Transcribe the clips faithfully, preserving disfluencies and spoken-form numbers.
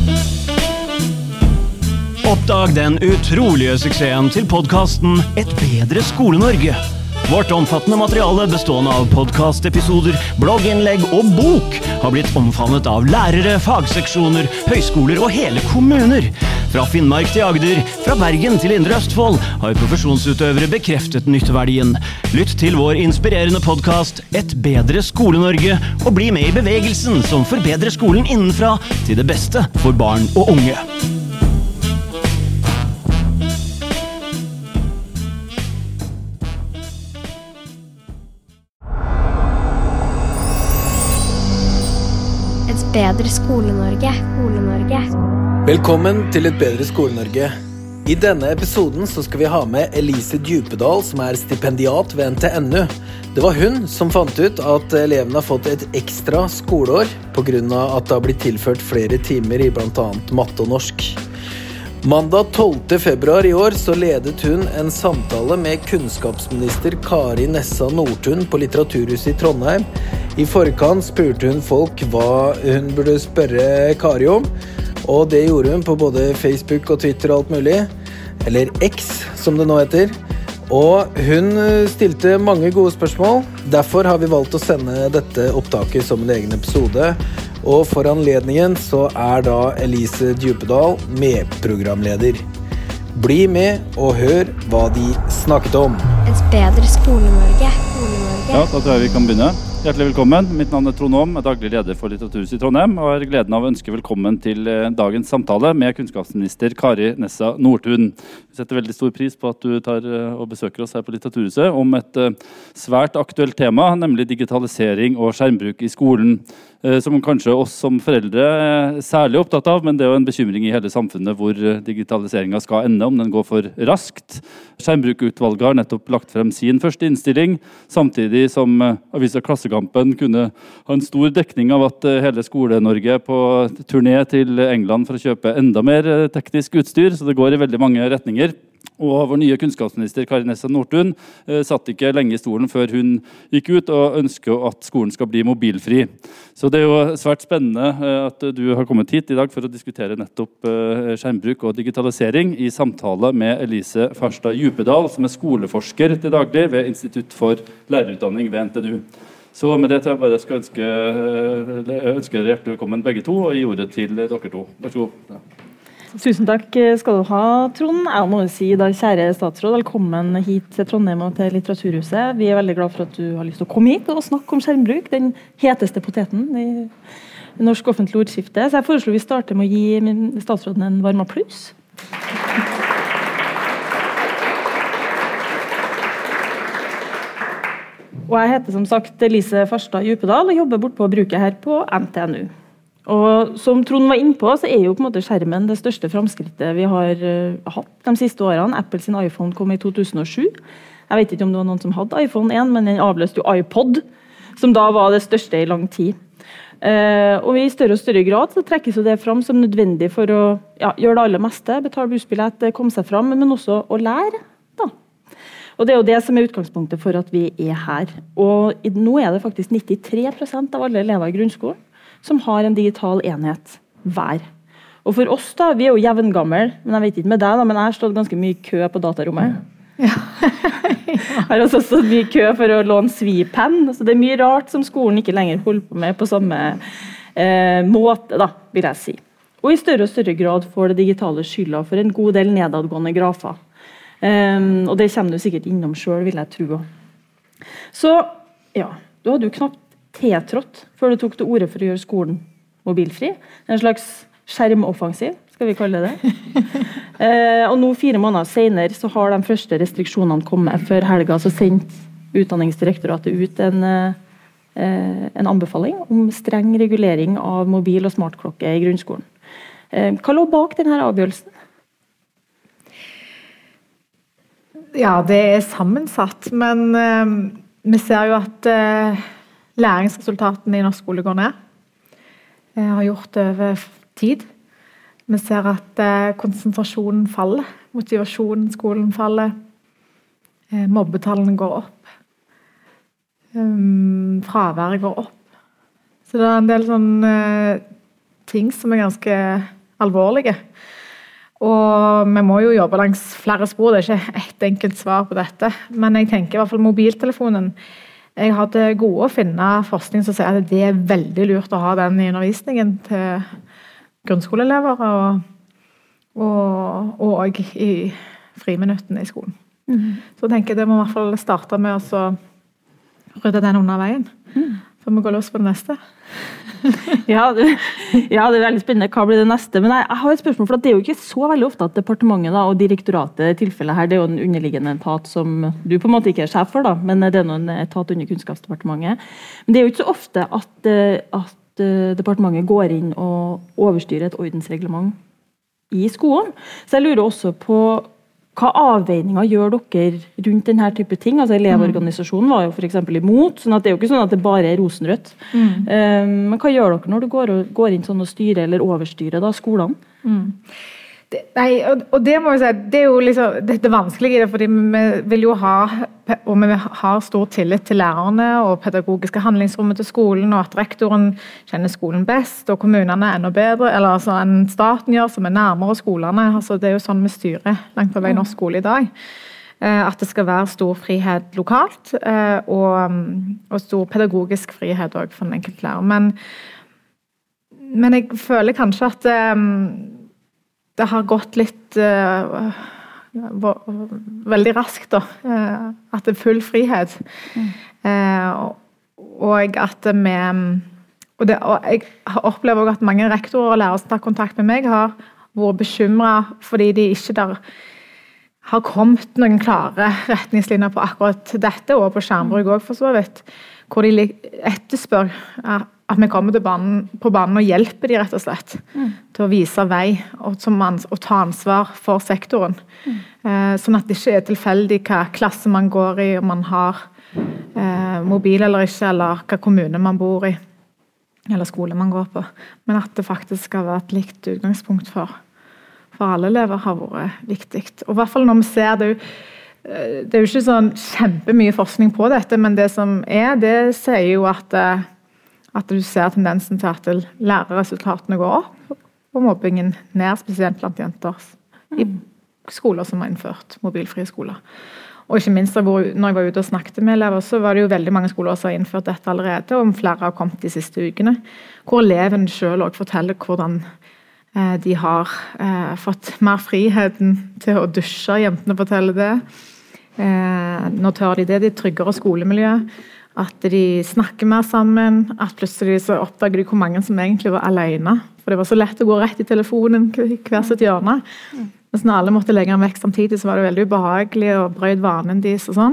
Oppdag den utrolige suksessen til podcasten Et bedre Skole-Norge. Vårt omfattende materiale bestående av podcastepisoder, blogginnlegg og bok har blitt omfavnet av lærere, fagseksjoner, høyskoler og hele kommuner. Fra Finnmark til Agder, fra Bergen til Indre Østfold har profesjonsutøvere bekreftet nytteverdien. Lytt til vår inspirerende podcast Et bedre Skole-Norge og bli med i bevegelsen som forbedrer skolen innenfra til det beste for barn og unge. Bedre Skole-Norge. Skole-Norge. Velkommen til Et bedre Skole-Norge. I denne episoden så skal vi ha med Elise Djupedal, som er stipendiat ved N T N U. Det var hun som fant ut at elevene har fått et ekstra skoleår på grunn av at det har blitt tilført flere timer i blant annet matte og norsk. Mandag tolvte februar i år så ledet hun en samtale med kunnskapsminister Kari Nessa Nordtun på Litteraturhuset i Trondheim. I forkant spurte hun folk hva hun burde spørre Kari om, og det gjorde hun på både Facebook og Twitter og alt mulig, eller X som det nå heter. Og hun stilte mange gode spørsmål, derfor har vi valgt å sende dette opptaket som en egen episode. Og for anledningen så er da Elise Djupedal medprogramleder. Bli med og hør hva de snakket om. Et bedre Skole-Norge. Skole-Norge. Ja, da tror jeg vi kan begynne. Hjertelig velkommen. Mitt navn er Trond Aam, er daglig leder for Litteraturhuset i Trondheim, og har gleden av å ønske velkommen til dagens samtale med kunnskapsminister Kari Nessa Nordtun. Vi setter veldig stor pris på at du tar og besøker oss her på Litteraturhuset om et svært aktuelt tema, nemlig digitalisering og skjermbruk i skolen, som kanskje oss som foreldre er særlig opptatt av, men det er jo en bekymring i hele samfunnet hvor digitaliseringen skal ende, om den går for raskt. Skjermbrukutvalget har nettopp lagt frem sin første innstilling, samtidig som avisa Klassekampen kunne ha en stor dekning av at hele Skole-Norge på turné til England for å kjøpe enda mer teknisk utstyr, så det går i veldig mange retninger. Og vår nye kunnskapsminister Kari Nessa Nordtun eh, satt ikke lenge i stolen før hun gikk ut og ønsker at skolen skal bli mobilfri. Så det er jo svært spennende eh, at du har kommet hit i dag for å diskutere nettopp eh, skjermbruk og digitalisering i samtale med Elise Farstad Djupedal, som er skoleforsker til daglig ved Institutt for lærerutdanning ved N T N U. Så med det tror jeg bare skal ønske, eh, ønske dere hjertelig velkommen begge to, og gi ordet til dere to. Vær så god. Ja. Tusen takk skal du ha, Trond. Jeg må si da, kjære statsråd, velkommen hit til Trondheim og til Litteraturhuset. Vi er veldig glad for at du har lyst til å komme hit og snakke om skjermbruk, den heteste poteten i norsk offentlig ordskifte. Så jeg foreslår vi starter med å gi statsråden en varm applaus. Og jeg heter som sagt Elise Farstad Djupedal og jobber bort på bruket her på N T N U. Og som Trond var inne på, så er jo på en måte skjermen det største framskrittet vi har uh, hatt de siste årene. Apple sin iPhone kom i to tusen og sju. Jeg vet ikke om det var noen som hadde iPhone én, men den avløste jo iPod, som da var det største i lang tid. Uh, og i større og større grad så trekkes jo det fram som nødvendig for å ja, gjøre det aller meste, betale bussbillett, komme seg fram, men også å lære. Da. Og det er jo det som er utgangspunktet for at vi er her. Og i, nå er det faktisk nittitre prosent av alle elever i grunnskolen som har en digital enhet hver. Og for oss da, vi er jo jevngammel, men jeg vet ikke med deg da, men jeg har stått ganske mye i kø på datarommet. Ja. Jeg har også stått mye i kø for å låne svipenn, så det er mye rart som skolen ikke lenger holder på med på samme eh, måte, da, vil jeg si. Og i større og større grad får det digitale skylda for en god del nedadgående grafer. Um, og det kommer du sikkert innom selv, vil jeg tro. Så, ja, du hadde jo knapt tiltrådt før du tok til ordet for å gjøre skolen mobilfri. En slags skjermoffensiv, skal vi kalle det. eh, og nå fire måneder senere så har de første restriksjonene kommet. Før helga så sendte Utdanningsdirektoratet ut en, eh, en anbefaling om streng regulering av mobil- og smartklokke i grunnskolen. Eh, hva lå bak denne avgjørelsen? Ja, det er sammensatt, men eh, vi ser jo at eh, læringsresultatene i norsk skole går ned. Jeg har gjort det over tid. Vi ser at eh, konsentrasjonen faller, motivasjonen i skolen faller, eh, mobbetallene går opp, um, fraværet går opp. Så det er en del sånne eh, ting som er ganske alvorlige. Og vi må jo jobbe langs flere spor, det er ikke ett enkelt svar på dette. Men jeg tenker i hvert fall mobiltelefonen. Jeg hadde gode å finne forskning som sier at det er veldig lurt å ha den i undervisningen til grunnskoleelever og, og, og i friminuttene i skolen. Mm. Så tenker jeg det må i hvert fall starte med å rydde den under veien. Mm. Så vi går løs på det neste. ja, det, ja, det er veldig spennende. Hva blir det neste? Men jeg, jeg har et spørsmål, for det er jo ikke så veldig ofte at departementet da, og direktoratet i tilfellet her, det er jo en underliggende etat som du på en måte ikke er sjef for, da, men det er noen etat under Kunnskapsdepartementet. Men det er jo ikke så ofte at, at departementet går inn og overstyrer et ordensreglement i skolen. Så jeg lurer også på hva avveininger gjør dere rundt denne type ting? Altså Elevorganisasjonen var jo for eksempel imot, sånn at det er jo ikke sånn at det bare er rosenrødt. Mm. Um, men hva gjør dere når du går, og, går inn sånn og styrer eller overstyrer da, skolene? Mm. Det, nei, og, og det må jeg si, det er jo liksom, det, det vanskelige i det, fordi vi vil jo ha, og vi har stor tillit til lærerne og pedagogiske handlingsrommet til skolen, og at rektoren kjenner skolen best, og kommunene enda bedre, eller altså enn staten gjør, som er nærmere skolene. Altså, det er jo sånn vi styrer langt på vei norsk skole i dag. At det skal være stor frihet lokalt, og, og stor pedagogisk frihet også for den enkelte lærer. Men, men jeg føler kanskje at det har gått litt uh, veldig raskt da, uh, at det er full frihet. Mm. Uh, og at vi og, det, og jeg opplever også at mange rektorer og lærere som tar kontakt med meg har vært bekymret fordi de ikke der har kommet noen klare retningslinjer på akkurat dette, og på skjermbruk også for så vidt, hvor de etterspør uh, at vi kommer til banen, på banen og hjelper de rett og slett mm. til å vise vei og, og ta ansvar for sektoren. Mm. Eh, sånn at det ikke er tilfeldig hva klasse man går i, om man har eh, mobil eller ikke, eller hva kommune man bor i, eller skole man går på. Men at det faktisk skal være et likt utgangspunkt for, for alle elever har vært viktig. Og i hvert fall når vi ser det, det er jo ikke sånn kjempemye forskning på dette, men det som er, det sier jo at at du ser tendensen til at lærerresultatene går opp, og mobbingen ned, spesielt blant jenter i skoler som har innført mobilfrie skoler. Og ikke minst når jeg var ute og snakket med elever, så var det jo veldig mange skoler som har innført dette allerede, og flere har kommet de siste ukene, hvor eleven selv også forteller hvordan de har fått mer friheten til å dusje, jentene forteller det. Nå tør de det, de tryggere skolemiljø, at de snakker mer sammen, at plutselig så oppdager de hvor mange som egentlig var alene. For det var så lett å gå rett i telefonen hver sitt hjørne. Mens når alle måtte legge den vekk samtidig, så var det veldig ubehagelig og brøyd vanen deres og sånn.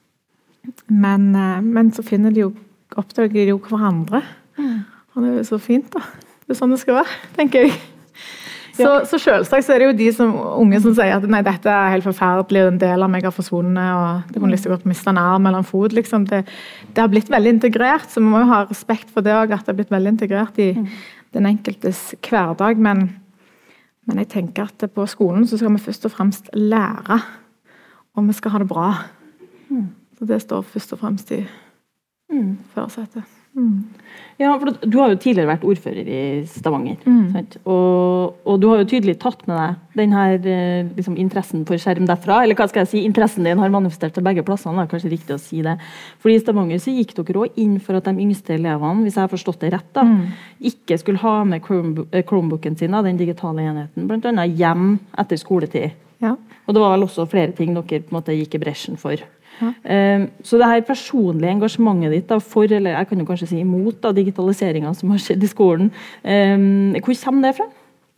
Men, men så finner de jo, oppdager de jo hverandre. Og det er jo så fint da. Det er sånn det skal være, tenker jeg. Så, så selvsagt så er det jo de som, unge som sier at nei, dette er helt forferdelig, en del av meg har forsvunnet, og det må liksom godt miste en arm eller en fot. Liksom. Det, det har blitt veldig integrert, så vi må jo ha respekt for det også, at det har blitt veldig integrert i mm. den enkeltes hverdag. Men, men jeg tenker at på skolen så skal vi først og fremst lære, og vi skal ha det bra. Mm. Så det står først og fremst i mm. førersetet. Mm. Ja, for du har jo tidligere vært ordfører i Stavanger, mm. sant? Og, og du har jo tydelig tatt med deg den her liksom, interessen for skjerm derfra, eller hva skal jeg si, interessen din har manifestert til begge plassene, det er kanskje riktig å si det. Fordi i Stavanger så gikk dere også inn for at de yngste elevene, hvis jeg har forstått det rett da, mm. ikke skulle ha med Chrome, Chromebooken sin, den digitale enheten, blant annet hjem etter skoletid. Ja. Og det var vel også flere ting dere på en måte gikk i bresjen for. Ja. Um, så det her personlige engasjementet ditt da, for, eller jeg kan jo kanskje si imot da, digitaliseringen som har skjedd i skolen, um, hvor kommer det fra?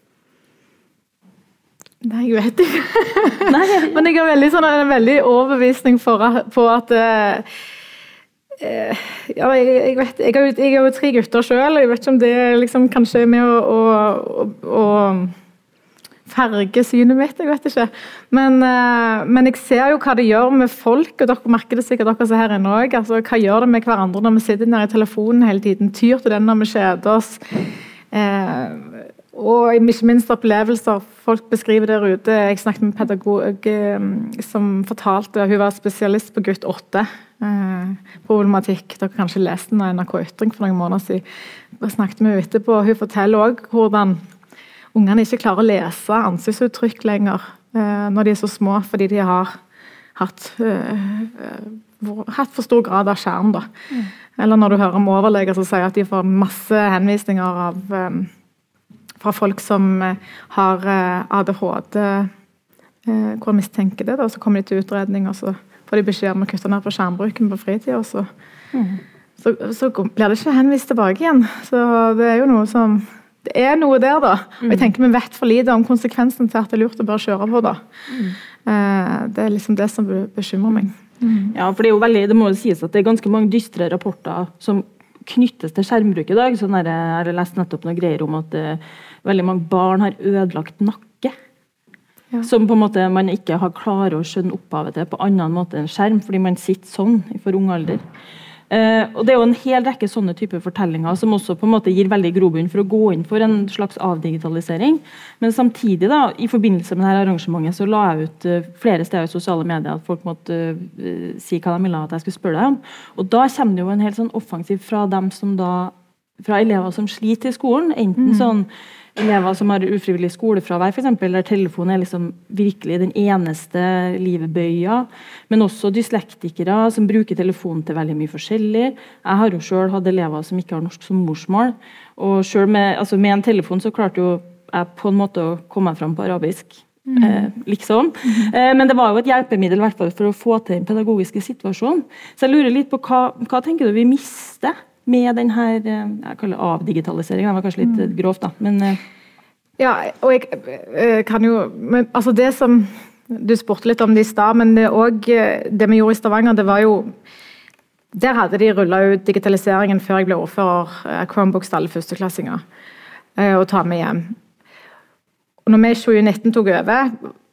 Nei, jeg vet ikke. Nei, jeg, men jeg har veldig, sånn, en veldig overbevisning for, på at uh, uh, ja, jeg, jeg vet, jeg har, jeg har jo tre gutter selv, jeg vet ikke om det liksom, kanskje er med å, å, å, å farge synet mitt, jeg vet ikke. Men, uh, men jeg ser jo hva det gjør med folk, og dere merker det sikkert dere ser her inne også. Altså, hva gjør det med hverandre når vi sitter nede i telefonen hele tiden, tyr til den når vi kjeder oss. Uh, og ikke minst opplevelser folk beskriver der ute. Jeg snakket med en pedagog uh, som fortalte, hun var spesialist på gutt åtte, uh, problematikk. Dere kanskje leste den av N R K Ytring for noen måneder siden. Jeg snakket med henne etterpå, og hun forteller også hvordan ungene ikke klarer å lese ansiktsuttrykk lenger uh, når de er så små, fordi de har hatt, uh, hatt for stor grad av skjerm. Da. Mm. Eller når du hører om overleger som sier at de får masse henvisninger av, um, fra folk som uh, har uh, A D H D, uh, hvor de mistenker det, da, og så kommer de til utredning, og så får de beskjed om å kutte ned på skjermbruken på fritid, og så mm. Så, så blir det ikke henvist tilbake igjen. Så det er jo noe som det er noe der da. Og jeg tenker vi vet for lite om konsekvensen til at det er lurt å bare kjøre på da. Mm. Det er liksom det som bekymrer meg. Mm. Ja, for det er jo veldig, det må jo sies at det er ganske mange dystre rapporter som knyttes til skjermbruk i dag. Sånn der, jeg har lest nettopp noen greier om at uh, veldig mange barn har ødelagt nakke. Ja. Som på en måte man ikke har klart å skjønne opphavet til på annen måte enn skjerm, fordi man sitter sånn i for ung alder. Uh, og det er jo en hel rekke sånne typer fortellinger som også på en måte gir veldig grobunn for å gå inn for en slags avdigitalisering. Men samtidig da, i forbindelse med dette arrangementet så la jeg ut uh, flere steder i sosiale medier at folk måtte uh, si hva de ville at jeg skulle spørre deg om. Og da kommer det jo en helt sånn offensiv fra dem som da, fra elever som sliter i skolen, enten mm. sånn elever som har ufrivillig skolefravær for eksempel, der telefonen er liksom virkelig den eneste livebøya, men også dyslektikere som bruker telefonen til veldig mye forskjellig. Jeg har jo selv hatt elever som ikke har norsk som morsmål, og selv med, altså med en telefon så klarte jo jeg på en måte å komme frem på arabisk, mm. eh, liksom. Mm. Eh, men det var jo et hjelpemiddel i hvert fall for å få til den pedagogiske situasjonen. Så jeg lurer litt på hva, hva tenker du vi mister med den her, jeg kaller avdigitalisering, det var kanskje litt grovt da, men... Ja, og jeg uh, kan jo, men, altså det som, du spurte litt om det i stad, men det, også, det vi gjorde i Stavanger, det var jo, der hadde de rullet ut digitaliseringen før jeg ble ordfører, uh, Chromebooks til alle førsteklassinger, uh, og ta med hjem. Og når vi i tjue nitten tok over,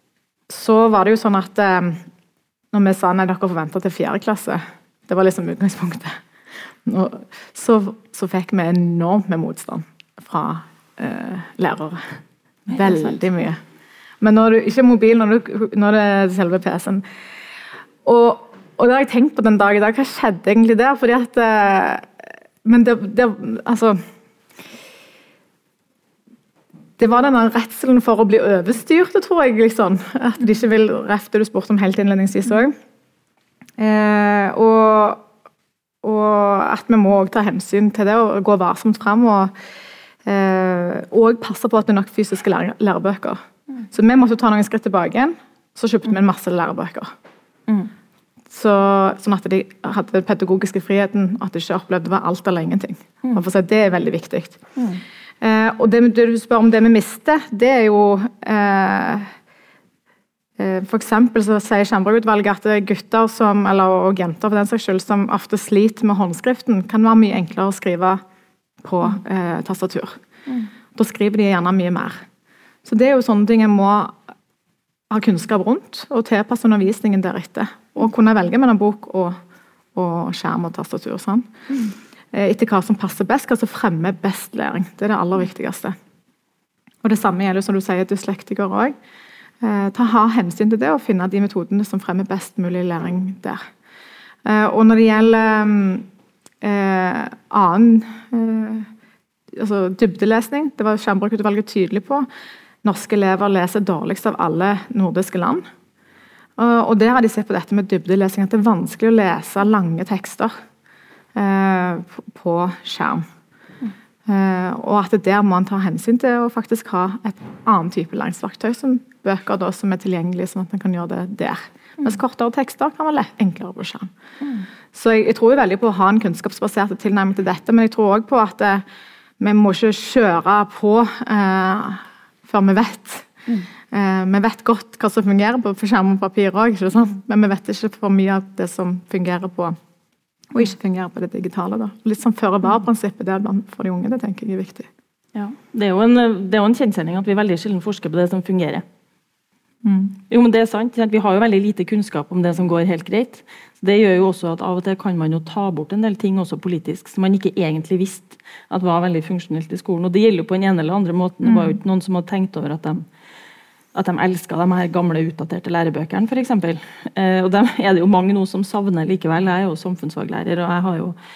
så var det jo sånn at, uh, når vi sa, nei, dere forventet til fjerde klasse, det var liksom utgangspunktet, Og så, så fikk vi enormt med motstand fra uh, lærere. Veldig mye. Men når du ikke er mobil, når, du, når det er selve P C-en. Og, og det har jeg tenkt på den dag i dag, hva skjedde egentlig der? Fordi at, uh, men det, det, altså, det var denne redselen for å bli overstyrt, tror jeg, liksom. At de ikke vil refte du spurte om helt innledningsvis også. Uh, og og at vi må ta hensyn til det og gå varsomt frem og, eh, og passe på at det er nok fysiske lære, lærebøker. Mm. Så vi måtte ta noen skritt tilbake igjen, så kjøpte vi en masse lærebøker. Mm. Så, sånn at de hadde den pedagogiske friheten, at de ikke opplevde det var alt eller ingenting. Mm. For seg, det er veldig viktig. Mm. Eh, og det, det du spør om det vi mister, det er jo... Eh, For eksempel så sier Skjermbrukutvalget at gutter som, eller og jenter for den saks skyld, som ofte sliter med håndskriften, kan være mye enklere å skrive på eh, tastatur. Mm. Da skriver de gjerne mye mer. Så det er jo sånne ting jeg må ha kunnskap rundt, og tilpasse undervisningen deretter. Og kunne velge mellom bok og, og skjerm og tastatur. Sånn. Mm. Etter hva som passer best, hva som fremmer best læring. Det er det aller viktigste. Og det samme gjelder som du sier, dyslektikere også. Eh, ta ha hensyn til det og finne de metodene som fremmer best mulig læring der. Eh, og når det gjelder eh, annen eh, altså dybdelesning, det var Skjermbrukutvalget tydelig på, norske elever leser dårligst av alle nordiske land. Og, og der har de sett på dette med dybdelesing, at det er vanskelig å lese lange tekster eh, på, på skjerm. Uh, og at det der må man ta hensyn til å faktisk ha et annet type læringsverktøy som bøker da, som er tilgjengelige, sånn at man kan gjøre det der. Mm. Mens kortere tekster kan være enklere på skjerm. Mm. Så jeg, jeg tror jo veldig på å ha en kunnskapsbasert tilnærming til dette, men jeg tror også på at uh, vi må ikke kjøre på uh, før vi vet. Mm. Uh, vi vet godt hva som fungerer på, på skjerm og papir også, ikke sant? Men vi vet ikke for mye av det som fungerer på og ikke fungerer på det digitale. Da. Litt sånn føre-var-prinsippet der for de unge, det tenker jeg er viktig. Ja, det er jo en, det er jo en kjensgjerning at vi veldig sjelden forsker på det som fungerer. Mm. Jo, men det er sant. Vi har jo veldig lite kunnskap om det som går helt greit. Det gjør jo også at av og til kan man jo ta bort en del ting også politisk, som man ikke egentlig visste at var veldig funksjonelt i skolen. Og det gjelder jo på en ene eller andre måten. Det var jo ikke noen som hadde tenkt over at de at de elsket de her gamle utdaterte lærebøkene, for eksempel. Eh, og dem er det jo mange nå som savner likevel. Jeg er jo samfunnsfaglærer, og jeg har jo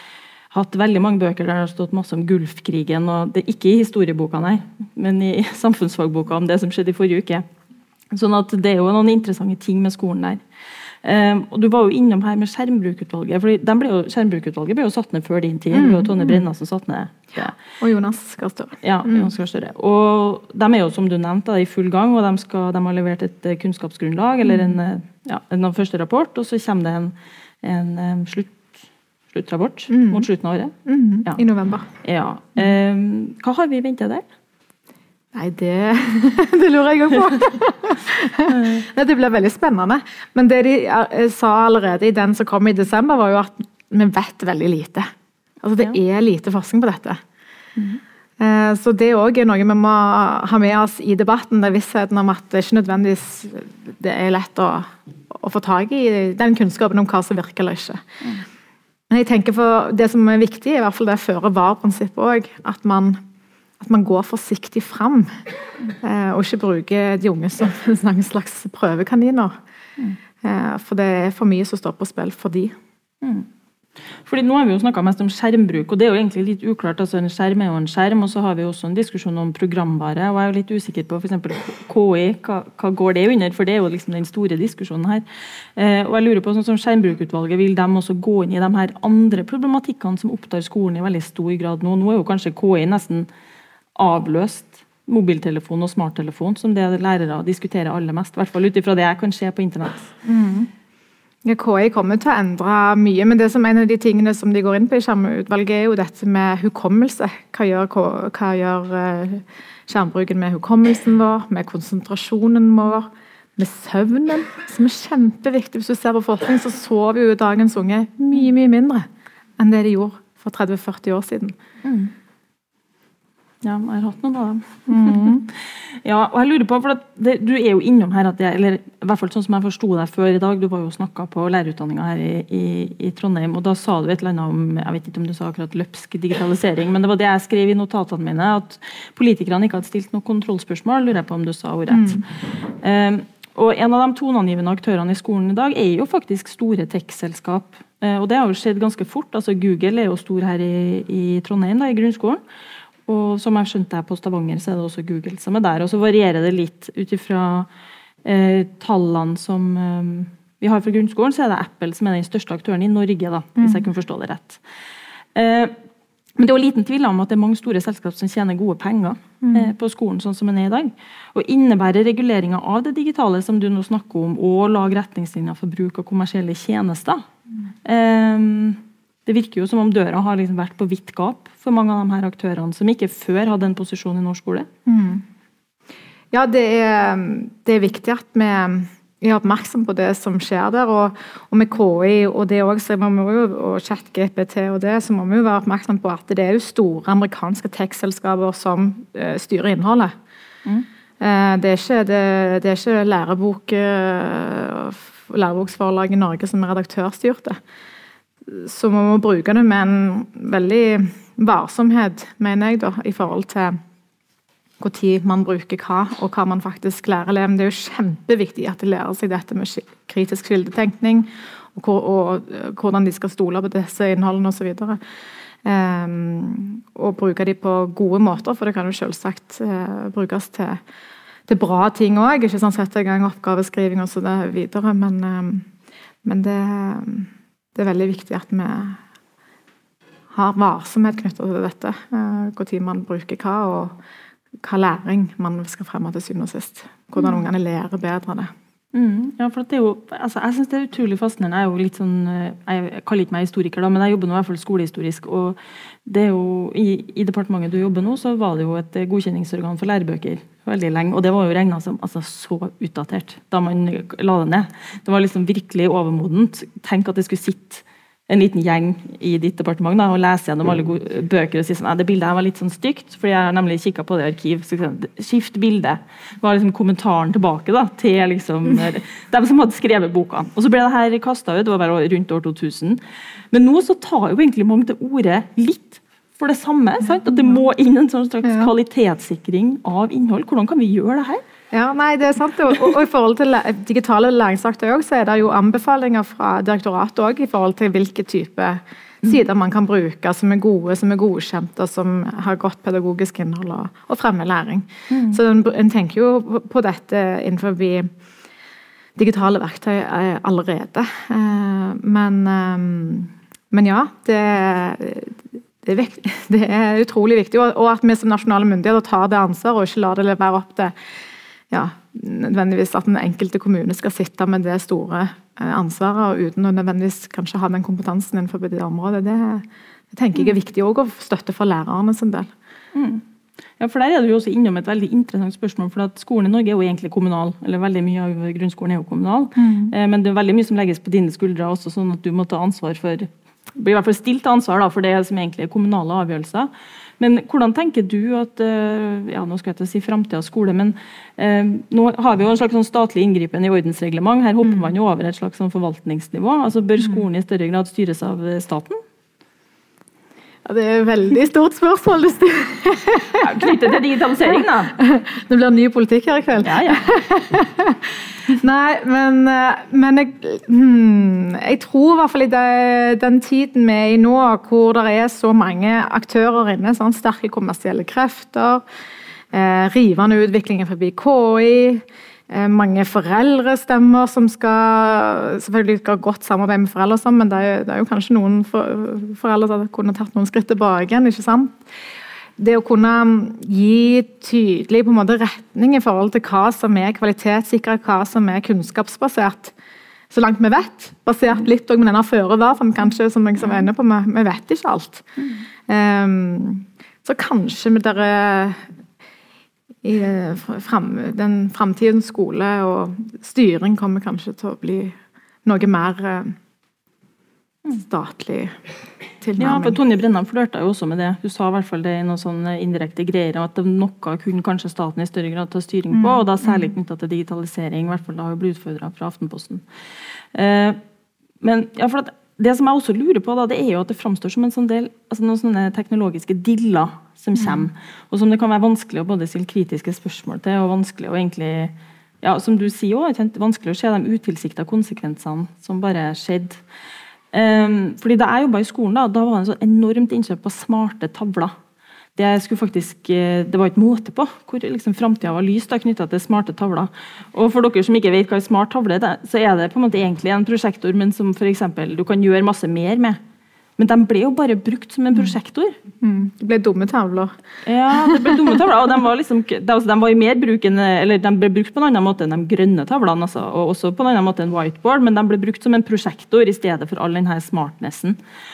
hatt veldig mange bøker der det har stått masse om Gulfkrigen, og det er ikke i historieboka, nei, men i samfunnsfagboka om det som skjedde i forrige uke. Sånn at det er jo noen interessante ting med skolen der. Um, og du var jo innom her med skjermbrukutvalget, for de ble jo, skjermbrukutvalget ble jo satt ned før din tid, mm. det var Tonje Brenna som satt ned. Ja. Og Jonas Gahr Støre. Ja, Jonas Gahr Støre. Og de er jo, som du nevnte, i full gang, og de, skal, de har levert et kunnskapsgrunnlag, eller en, ja, en første rapport, og så kommer det en, en, en slutt, sluttrapport mm. mot slutten av året. Mm. Ja. I november. Ja. Um, hva har vi ventet der? Nei, det, det lurer jeg også på. Nei, det blir veldig spennende. Men det de sa allerede i den som kom i desember, var jo at vi vet veldig lite. Altså, det ja. er lite forskning på dette. Mm. Så det også er noe vi må ha med oss i debatten, det er vissheten om at det ikke nødvendigvis det er lett å, å få tag i den kunnskapen om hva som virker eller ikke. Mm. Men jeg tenker for det som er viktig, i hvert fall det føre-var-prinsippet også, at man at man går forsiktig fram, eh, og ikke bruker de unge som en slags prøvekaniner. Mm. Eh, for det er for mye som står på spill for de. Mm. Fordi nå har vi jo snakket mest om skjermbruk, og det er jo egentlig litt uklart. Altså en skjerm er jo en skjerm, og så har vi også en diskusjon om programvare, og jeg er jo litt usikker på for eksempel K I, hva, hva går det under? For det er jo liksom den store diskusjonen her. Eh, og jeg lurer på, sånn som skjermbrukutvalget, vil de også gå inn i de her andre problematikkene som opptar skolen i veldig stor grad nå? Nå er jo kanskje K I nesten avløst mobiltelefon og smarttelefon som det lærere diskuterer aller mest, i hvert fall ut ifra det jeg kan se på internett. Mm. Ja, K I kommer til å endre mye, men det som en av de tingene som de går inn på i skjermutvalget er jo dette med hukommelse. Hva gjør, hva gjør uh, skjermbruken med hukommelsen vår, med konsentrasjonen vår, med søvnen, som er kjempeviktig. Hvis du ser på forskning, så sover jo dagens unge mye, mye mindre enn det de gjorde for tretti til førti år siden. Mm. Ja, jeg har hatt noe da. Mm. Ja, og jeg lurer på, for det, du er jo innom her, at jeg, eller i hvert fall sånn som jeg forstod deg før i dag, du var jo snakket på lærerutdanningen her i, i, i Trondheim, og da sa du et eller annet om, jeg vet ikke om du sa akkurat løpsk digitalisering, men det var det jeg skrev i notatene mine, at politikerne ikke hadde stilt noen kontrollspørsmål, lurer jeg på om du sa ordrett. Mm. Um, og en av de toneangivende aktørene i skolen i dag er jo faktisk store tech-selskap, uh, og det har jo skjedd ganske fort. Altså Google er jo stor her i, i Trondheim da, i grunnskolen, og som jeg skjønte på Stavanger, så er det også Google som er der. Og så varierer det litt ut ifra eh, tallene som eh, vi har fra grunnskolen, så er det Apple som er den største aktøren i Norge, da, hvis jeg kunne forstå det rett. Eh, men det er jo liten tvil om at det er mange store selskap som tjener gode penger eh, på skolen, sånn som den er i dag. Og innebærer reguleringen av det digitale, som du nå snakker om, og lag retningslinjer for bruk av kommersielle tjenester. Eh, Det virker jo som om døra har liksom vært på vidt gap for mange av de her aktørene som ikke før hadde en posisjon i norsk skole. Mm. Ja, det er, det er viktig at vi er oppmerksom på det som skjer der, og, og med K I og det også, så må vi jo, og ChatGPT og det, så må vi jo være oppmerksom på at det er jo store amerikanske tech-selskaper som uh, styrer innholdet. Mm. Uh, det, er ikke, det, det er ikke lærebok, uh, læreboksforlag i Norge som er redaktørstyrte. Så man må bruke det med en veldig varsomhet, mener jeg da, i forhold til hvor tid man bruker hva, og hva man faktisk lærer eleven. Det er jo kjempeviktig at de lærer seg dette med kritisk kildetenkning, og, hvor, og hvordan de skal stole på disse innholdene og så videre. Um, og bruke de på gode måter, for det kan jo selvsagt uh, brukes til, til bra ting også, ikke sånn sette i gang oppgaveskriving og så det videre, men, um, men det Det er veldig viktig at vi har varsomhet knyttet til dette. Hvor tid man bruker hva, og hva læring man skal fremme til syvende og sist. Hvordan mm. ungene lærer bedre det. Mm, ja, for det er jo, altså, jeg synes det er utrolig fascinerende. Jeg er jo litt sånn, jeg kaller ikke meg historiker da, men jeg jobber nå i hvert fall skolehistorisk, og det er jo, i, i departementet du jobber nå, så var det jo et godkjenningsorgan for lærebøker veldig lenge, og det var jo regnet som altså, så utdatert da man la det ned. Det var liksom virkelig overmodent. Tenk at det skulle sitte en liten gjeng i ditt departement da, og lese gjennom alle gode bøker og si sånn, nei, det bildet her var litt sånn stygt, fordi jeg har nemlig kikket på det i arkiv, så skift bilde. Det var liksom kommentaren tilbake da, til liksom, dem som hadde skrevet boka. Og så ble det her kastet ut, det var bare rundt år to tusen. Men nå så tar jo egentlig mange til ordet litt for det samme, sant? At det må inn en sånn slags kvalitetssikring av innhold. Hvordan kan vi gjøre det her? Ja, nei, det er sant. Og, og i forhold til digitale læringsverktøy også, så er det jo anbefalinger fra direktoratet også, i forhold til hvilke type sider man kan bruke, som er gode, som er godkjent, og som har godt pedagogisk innhold og, og fremmer læring. Mm. Så en, en tenker jo på, på dette innenfor digitale verktøy allerede. Eh, men, eh, men ja, det, det, er viktig, det er utrolig viktig, og, og at vi som nasjonale myndigheter tar det ansvaret, og ikke lar det være opp til ja, nødvendigvis at den enkelte kommune skal sitte med det store ansvaret, og uten å nødvendigvis kanskje ha den kompetansen innenfor det området. Det, det tenker jeg er viktig også å støtte for lærerne sin del. Mm. Ja, for der er du jo også innom et veldig interessant spørsmål, for at skolen i Norge er jo egentlig kommunal, eller veldig mye av grunnskolen er jo kommunal, mm. eh, men det er veldig mye som legges på dine skuldre også, sånn at du må ta ansvar for, blir i hvert fall stilt ansvar da, for det som egentlig er kommunale avgjørelser. Men hvordan tenker du at, ja, nå skal jeg ikke si fremtidens skole, men eh, nå har vi jo en slags sånn statlig inngripen i ordensreglement, her hopper man jo over et slags sånn forvaltningsnivå, altså bør skolen i større grad styres av staten? Ja, det er et veldig stort spørsmål. Ja, knyttet til digitalisering da. Det blir ny politikk her i kveld. Ja, ja. Nei, men, men jeg, hmm, jeg tror i hvert fall i det, den tiden vi er i nå, hvor det er så mange aktører inne, sånn sterke kommersielle krefter, eh, rivende utviklingen forbi K I, eh, mange foreldrestemmer som skal, selvfølgelig skal ha godt samarbeid med foreldre sammen, men det er, det er jo kanskje noen for, foreldre som kunne tatt noen skritt tilbake igjen, ikke sant? Det å kunne gi tydelig på en måte retning i forhold til hva som er kvalitetssikret, hva som er kunnskapsbasert, så langt vi vet, basert litt også med denne føre-var, for kanskje, som jeg som er inne på, vi, vi vet ikke alt. Mm. Um, så kanskje med dere i frem, den fremtidens skole og styring kommer kanskje til å bli noe mer uh, statlig tilnærming. Ja, for Tonje Brenna flørta jo også med det. Du sa i hvert fall det i noen sånne indirekte greier, at noe kunne kanskje staten i større grad ta styring på, mm. og da særlig knyttet til digitalisering, i hvert fall da har jo blitt utfordret fra Aftenposten. Eh, men ja, for at det som jeg også lurer på da, det er jo at det fremstår som en sånn del, altså noen sånne teknologiske diller som kommer, mm. og som det kan være vanskelig å både stille kritiske spørsmål til, og vanskelig å egentlig, ja, som du sier også, det er vanskelig å se de utilsiktede konsekvensene som bare skjedde. Um, fordi da jeg jobbet i skolen da, da var det en så enormt innkjøp på smarte tavler. Det, skulle faktisk, det var ikke måte på hvor liksom fremtiden var lyst da, knyttet til smarte tavler. Og for dere som ikke vet hva en smart tavle er, så er det på en måte egentlig en prosjektor, men som for eksempel du kan gjøre masse mer med. Men de ble jo bare brukt som en prosjektor. Mm. Det ble dumme tavler. Ja, det ble dumme tavler, og de var, liksom, de, de var i mer bruk enn, eller de ble brukt på en annen måte enn de grønne tavlene, altså, og også på en annen måte enn whiteboard, men de ble brukt som en prosjektor i stedet for all denne smartnessen.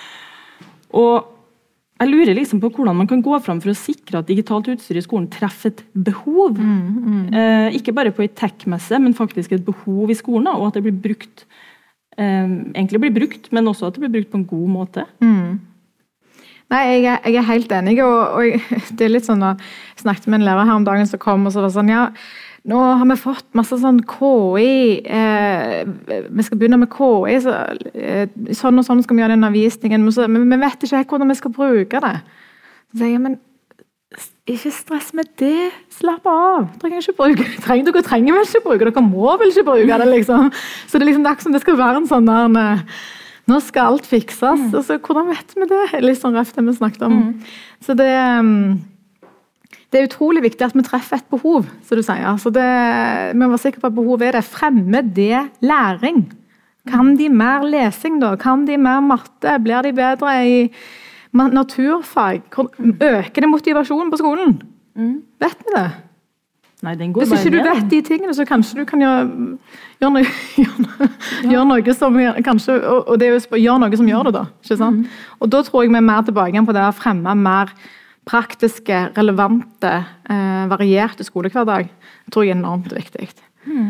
Og jeg lurer liksom på hvordan man kan gå fram for å sikre at digitalt utstyr i skolen treffer et behov. Mm, mm. Eh, ikke bare på et tech-messe, men faktisk et behov i skolen, og at det blir brukt Um, egentlig blir brukt, men også at det blir brukt på en god måte. Mm. Nei, jeg er, jeg er helt enig, og, og jeg, det er litt sånn at jeg snakket med en lærer her om dagen som kom, og så var det sånn, ja, nå har vi fått masse sånn K I, eh, vi skal begynne med K I, så, eh, sånn og sånn skal vi gjøre den undervisningen, men, så, men vi vet ikke hvordan vi skal bruke det. Så sier jeg, men ikke stress med det, slapp av. Trenger ikke bruke. Trenger, dere trenger vel ikke bruke, dere må vel ikke bruke det, liksom. Så det er liksom det skal være en sånn der, nå skal alt fikses, mm. og så hvordan vet vi det? Litt sånn røft det vi snakket om. Mm. Så det, det er utrolig viktig at vi treffer et behov, som du sier. Så det, vi må være sikre på at behovet er det. Fremmer det læring? Kan de mer lesing da? Kan de mer matte? Blir de bedre i naturfag? Øker det motivasjonen på skolen? Mm. Vet vi det? Nei, den går Hvis ikke du vet de tingene, så kanskje du kan gjøre, gjøre, noe, gjøre, gjøre noe som kanskje, og det er jo gjøre noe som gjør det da, ikke sant? Mm. Og da tror jeg vi er mer tilbake igjen på det å fremme mer praktiske, relevante, eh, varierte skolehverdag. Det tror jeg er enormt viktig. Mm.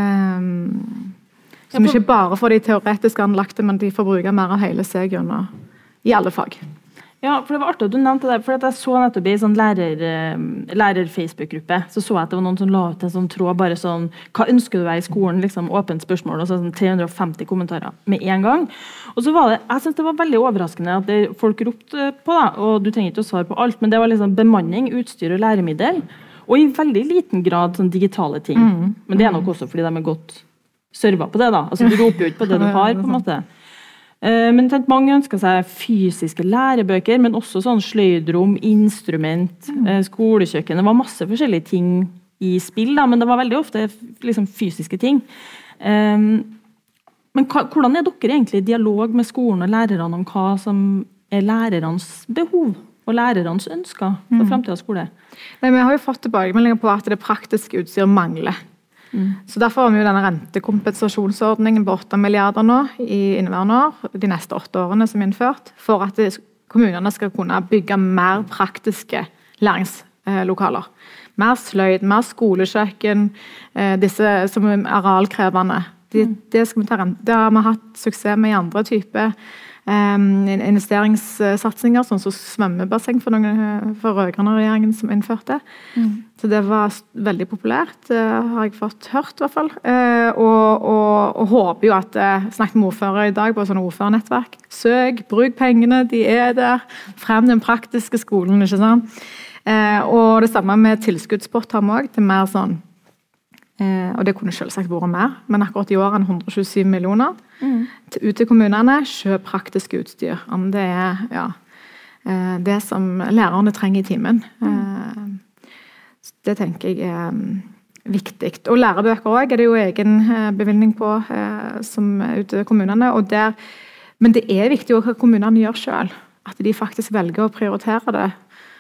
Um, som ikke bare får de teoretisk anlagte, men de får bruke mer av hele seg gjennom i alle fag. Ja, for det var artig at du nevnte det, for jeg så nettopp i en sånn lærer, lærer-Facebook-gruppe, så så jeg at det var noen som la ut en sånn tråd, bare sånn, hva ønsker du deg i skolen, liksom, åpent spørsmål, og så sånn tre hundre og femti kommentarer med en gang. Og så var det, jeg synes det var veldig overraskende at det, folk ropte på da, og du trenger ikke å svare på alt, men det var liksom bemanning, utstyr og læremiddel, og i veldig liten grad sånn digitale ting. Mm. Men det er nok også fordi de er godt serva på det da, altså du roper jo ikke på det du har, på en måte. Men tenk, mange ønsker seg fysiske lærebøker, men også sånn sløydrom, instrument, skolekjøkken. Det var masse forskjellige ting i spill, da, men det var veldig ofte liksom, fysiske ting. Men hva, hvordan er dere egentlig i dialog med skolen og lærerne om hva som er lærernes behov og lærernes ønsker for fremtidens skole? Nei, vi har jo fått tilbakemeldinger på at det praktiske utstyr mangler. Mm. Så derfor har vi jo denne rentekompensasjonsordningen på åtte milliarder nå i inneværende år, de neste åtte årene som er innført, for at kommunene skal kunne bygge mer praktiske læringslokaler. Mer sløyd, mer skolekjøkken, disse som er arealkrevende. Det, det, skal vi ta rent. Det har vi hatt suksess med i andre typer Um, investeringssatsinger, sånn som svømmebasseng for, noen, for rødgrønne regjeringen som innførte. Mm. Så det var veldig populært, uh, har jeg fått hørt i hvert fall. Uh, og, og, og håper jo at jeg uh, snakket med ordfører i dag på sånne ordførernettverk. Søk, bruk pengene, de er der. Frem den praktiske skolen, ikke sant? Uh, og det samme med tilskuddspott har vi også, til mer sånn Eh, og det kunne selvsagt vært mer, men akkurat i år er det hundre og tjuesju millioner mm. til, ut til kommunene, kjøp praktisk utstyr, om det er ja, eh, det som lærerne trenger i timen. Mm. Eh, det tenker jeg er um, viktig. Og lærebøker også, er det jo egen eh, bevilgning på eh, som er ute i kommunene, og der, men det er viktig også hva kommunene gjør selv, at de faktisk velger å prioritere det.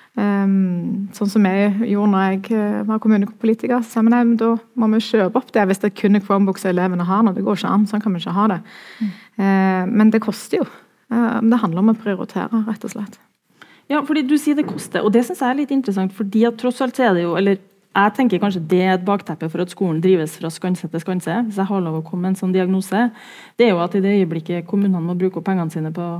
Um, sånn som jeg gjorde når jeg var kommunepolitiker, så jeg, men da må vi kjøpe opp det hvis det kun er Chromebooks elevene har nå. Det går ikke an, sånn kan vi ikke ha det. Mm. Uh, men det koster jo. Uh, det handler om å prioritere, rett og slett. Ja, fordi du sier det koster, og det synes jeg er litt interessant, fordi at tross alt er det jo, eller jeg tenker kanskje det er et bakteppe for at skolen drives fra skanse til skanse, hvis jeg har lov å komme med en sånn diagnose, det er jo at i det øyeblikket kommunene må bruke opp pengene sine på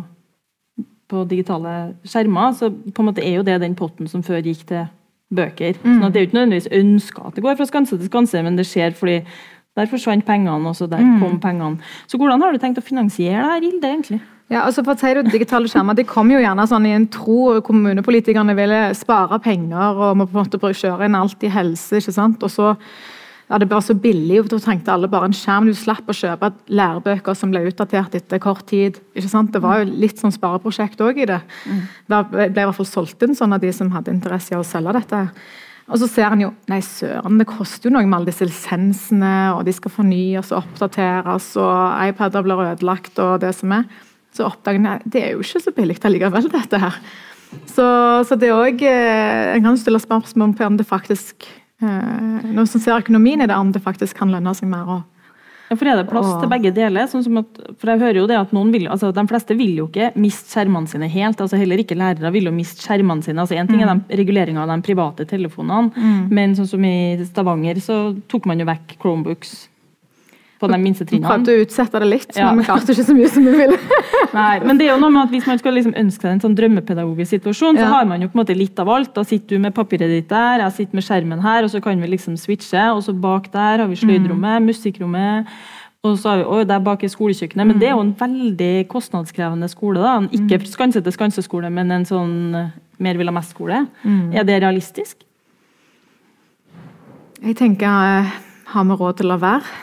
på digitale skjermer, så på en måte er jo det den potten som før gikk til bøker. Mm. Sånn at det er jo ikke nødvendigvis ønsket at det går fra skanse til skanse, men det skjer fordi der forsvant pengene, og så der mm. kom pengene. Så hvordan har du tenkt å finansiere det her, Hilde, egentlig? Ja, altså for å si det, digitale skjermer, de kom jo gjerne sånn i en tro, kommunepolitikerne ville spare penger, og må på en måte kjøre inn alt i helse, ikke sant? Og så ja, det var så billig, og da trengte alle bare en skjerm. Du slapp å kjøpe lærebøker som ble utdatert etter kort tid. Ikke sant? Det var jo litt sånn spareprosjekt også i det. Mm. Det ble i hvert fall solgt inn sånn av de som hadde interesse i å selge dette. Og så ser en jo, nei søren, det koster jo noe med alle disse lisensene, og de skal fornyes og oppdateres, og iPader blir ødelagt, og det som er. Så oppdager en, det er jo ikke så billig allikevel, dette her. Så, så det er også, en kan stille spørsmål på om det faktisk når man ser økonomien i det, om det faktisk kan lønne seg mer. Og, ja, for er det plass og, til begge deler? Sånn som at, for jeg hører jo det at noen vil, altså de fleste vil jo ikke miste skjermene sine helt, altså heller ikke lærere vil jo miste skjermene sine. Altså en ting er de, reguleringen av de private telefonene, mm. men sånn som i Stavanger så tok man jo vekk Chromebooks på de minste trinnene. Vi prøvde å utsette det litt, ja. Men vi klarte ikke så mye som vi ville. Nei, men det er jo noe med at hvis man skal liksom ønske seg en sånn drømmepedagogisk situasjon, ja. Så har man jo på en måte litt av alt. Da sitter du med papiret ditt der, jeg sitter med skjermen her, og så kan vi liksom switche, og så bak der har vi sløydrommet, mm. musikkrommet, og så har vi, og der bak er skolekjøkkenet, men det er jo en veldig kostnadskrevende skole da, ikke skanse til skanseskole, men en sånn mer vil ha mest skole. Mm. Er det realistisk? Jeg tenker, har vi råd til å være?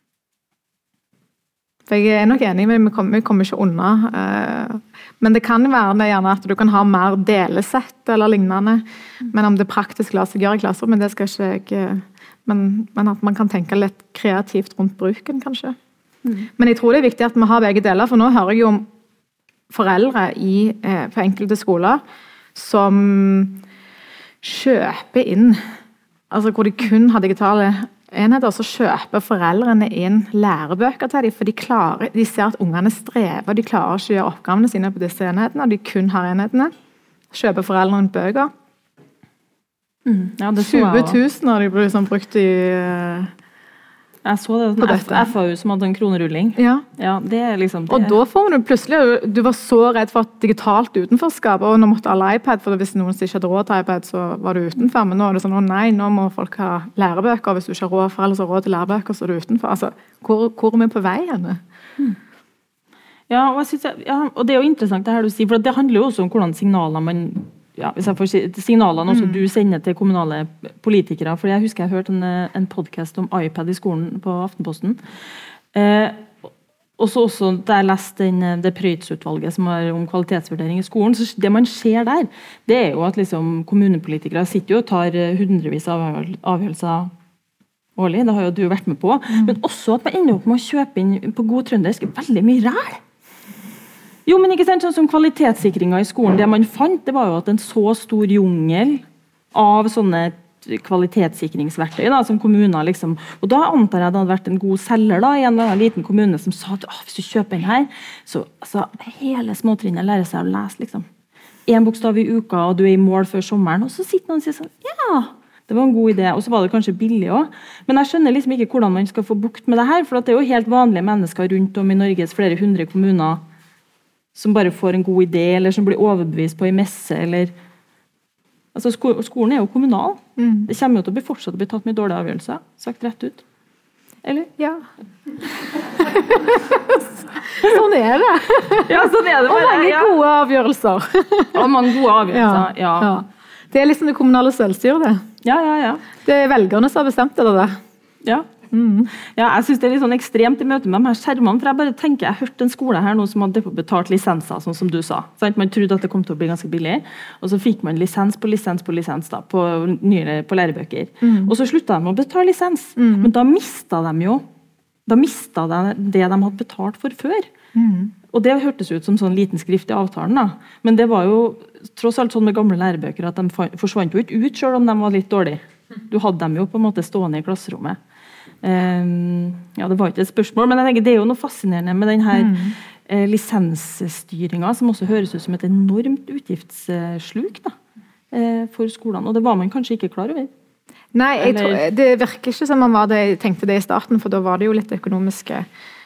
For jeg er nok enig, men vi kommer, vi kommer ikke unna. Men det kan være det gjerne at du kan ha mer delesett eller lignende. Men om det praktisk lar seg gjøre i klasser, men det skal ikke jeg... Men, men at man kan tenke litt kreativt rundt bruken, kanskje. Mm. Men jeg tror det er viktig at vi har begge deler, for nå hører jeg jo om foreldre i, på enkelte skoler som kjøper inn, altså hvor de kun har digitale enheter, så kjøper foreldrene inn lærebøker til dem, for de, klarer, de ser at ungene strever, de klarer ikke å gjøre oppgavene sine på disse enhetene, og de kun har enhetene. Kjøper foreldrene bøker. Mm. Ja, det så tjue tusen har de liksom brukt i uh, jeg så det, F A U som hadde en kronerulling. Ja. Ja, det er liksom det. Og da får du plutselig, du var så redd for et digitalt utenforskap, og nå måtte alle iPad, for hvis noen ikke hadde råd til iPad, så var du utenfor, men nå er det sånn, å nei, nå må folk ha lærebøker, hvis du ikke har råd for ellers har råd til lærebøker, så er du utenfor. Altså, hvor, hvor er vi på vei henne? Hmm. Ja, og, jeg synes, ja, og det er jo interessant det her du sier, for det handler jo også om hvordan signaler man ja, hvis jeg får si, signalene også mm. du sender til kommunale politikere, for jeg husker jeg hørte en, en podcast om iPad i skolen på Aftenposten. Eh, og så også, da jeg leste den, det Prøyts-utvalget som er om kvalitetsvurdering i skolen, så det man ser der, det er jo at liksom, kommunepolitikere sitter jo og tar hundrevis av avgjørelser årlig, det har jo du vært med på, mm. men også at man ender opp med å kjøpe inn på god trøndersk veldig mye ræl. Jo, men ikke sant, sånn som kvalitetssikringen i skolen, det man fant, det var jo at en så stor jungel av sånne kvalitetssikringsverktøy da, som kommuner liksom, og da antar jeg det hadde vært en god selger da, i en eller annen liten kommune som sa at hvis du kjøper den her, så altså, hele småtrinnet lærer seg å lese liksom. En bokstav i uka, og du er i mål før sommeren, og så sitter man og sier sånn, ja, det var en god idé, og så var det kanskje billig også. Men jeg skjønner liksom ikke hvordan man skal få bukt med det her, for det er jo helt vanlige mennesker rundt om i Norges flere hundre kommuner som bare får en god idé, eller som blir overbevist på i messe, eller... Altså, skolen er jo kommunal. Mm. Det kommer jo til å bli fortsatt å bli tatt med dårlige avgjørelser, sagt rett ut. Eller? Ja. Sånn er det. Ja, sånn er det. Og mange ja. gode avgjørelser. Og mange gode avgjørelser, ja. ja. ja. Det er liksom det kommunale selvstyret, det. Ja, ja, ja. Det er velgerne som har bestemt det, det. Ja. Mm. Ja, jeg synes det er litt sånn ekstremt i møte med de her skjermene, for jeg bare tenker, jeg hørte en skole her nå som hadde betalt lisenser, sånn som du sa. Sant? Man trodde at det kom til å bli ganske billig, og så fikk man lisens på lisens på lisens da, på, nyere, på lærebøker. Mm. Og så sluttet de å betale lisens, mm. men da mistet de jo, da mistet de det de hadde betalt for før. Mm. Og det hørtes ut som sånn liten skrift i avtalen da, men det var jo tross alt sånn med gamle lærebøker at de forsvant jo ikke ut selv om de var litt dårlige. Du hadde dem jo på en måte stående i klasserommet. Um, ja, det var ikke et spørsmål, men jeg tenker det er jo noe fascinerende med den her mm. eh, lisensstyringen, som også høres ut som et enormt utgiftssluk da, eh, for skolene, og det var man kanskje ikke klar over. Nei, jeg tror, det virker ikke som man var det, jeg tenkte det i starten, for da var det jo litt økonomiske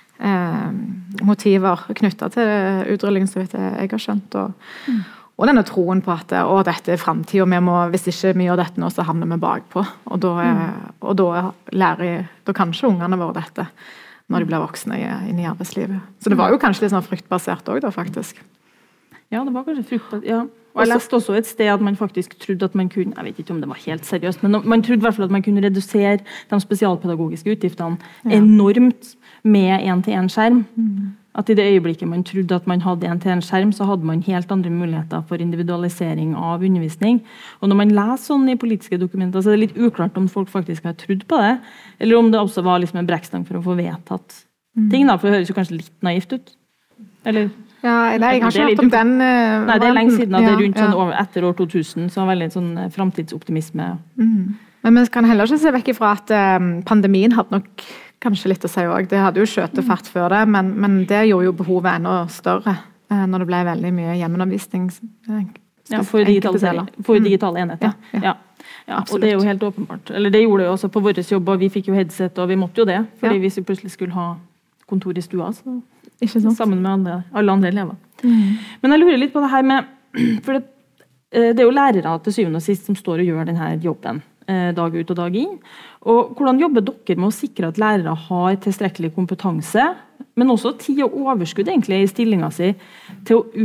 eh, motiver knyttet til utrullingen, så vidt jeg har skjønt, og mm. Og denne troen på at å, dette er fremtiden, og vi må, hvis ikke vi gjør dette nå, så havner vi bakpå. Og da, mm. og da lærer da kanskje ungene våre dette når de blir voksne inn i arbeidslivet. Så det var jo kanskje litt sånn fryktbasert også da, faktisk. Ja, det var kanskje fryktbasert, ja. Og jeg leste også et sted at man faktisk trodde at man kunne, jeg vet ikke om det var helt seriøst, men man trodde i hvert fall at man kunne redusere de spesialpedagogiske utgiftene ja. enormt med en-til-en-skjerm. Mm. At i det øyeblikket man trodde at man hadde en til en skjerm, så hadde man helt andre muligheter for individualisering av undervisning. Og når man leser sånn i politiske dokumenter, så er det litt uklart om folk faktisk har trodd på det, eller om det også var liksom en brekkstang for å få vedtatt mm. ting, da, for det høres jo kanskje litt naivt ut. Eller? Ja, nei, jeg har ikke hørt om den... Uh, nei, det er lenge siden at det er rundt ja, ja. Sånn, etter år to tusen, så var det veldig sånn fremtidsoptimisme. Mm. Men vi kan heller ikke se vekk ifra at um, pandemien hadde nok kanskje litt å si også. Det hadde jo skjøtet fart før det, men, men det gjorde jo behovet enda større eh, når det ble veldig mye hjemmeundervisning. Ja, for digitale, for digitale enheter. Ja, ja. Ja. Ja, og det er jo helt åpenbart. Eller det gjorde det jo også på vår jobb, og vi fikk jo headset, og vi måtte jo det, fordi ja. Hvis vi plutselig skulle ha kontor i stua, så ikke sant? Sammen med andre, alle andre elever. Mm. Men jeg lurer litt på det her med, for det, det er jo lærere til syvende og sist som står og gjør denne jobben dag ut og dag inn. Og hvordan jobber dere med å sikre at lærere har tilstrekkelig kompetanse, men også tid og overskudd egentlig i stillingen sin til å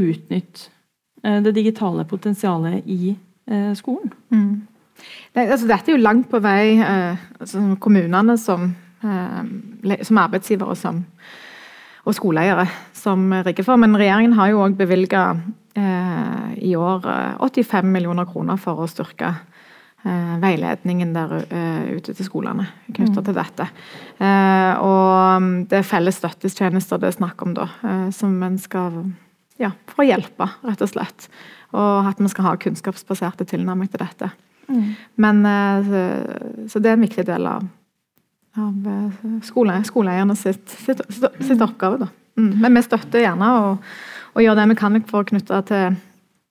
utnytte det digitale potensialet i skolen? Mm. Det, altså, dette er jo langt på vei eh, altså, kommunene som, eh, som arbeidsgivere og, som, og skoleeiere som rigger for, men regjeringen har jo også bevilget eh, i år åttifem millioner kroner for å styrke Uh, veiledningen der uh, ute til skolene knyttet mm. til dette. Uh, og det er felles støttestjenester det er snakk om da, uh, som en skal, ja, for å hjelpe, rett og slett. Og at man skal ha kunnskapsbaserte tilnærming til dette. Mm. Men, uh, så, så det er en viktig del av, av skole, skoleeierne sitt, sitt, sitt, sitt oppgave da. Mm. Men vi støtter gjerne og, og gjør det vi kan for å knytte til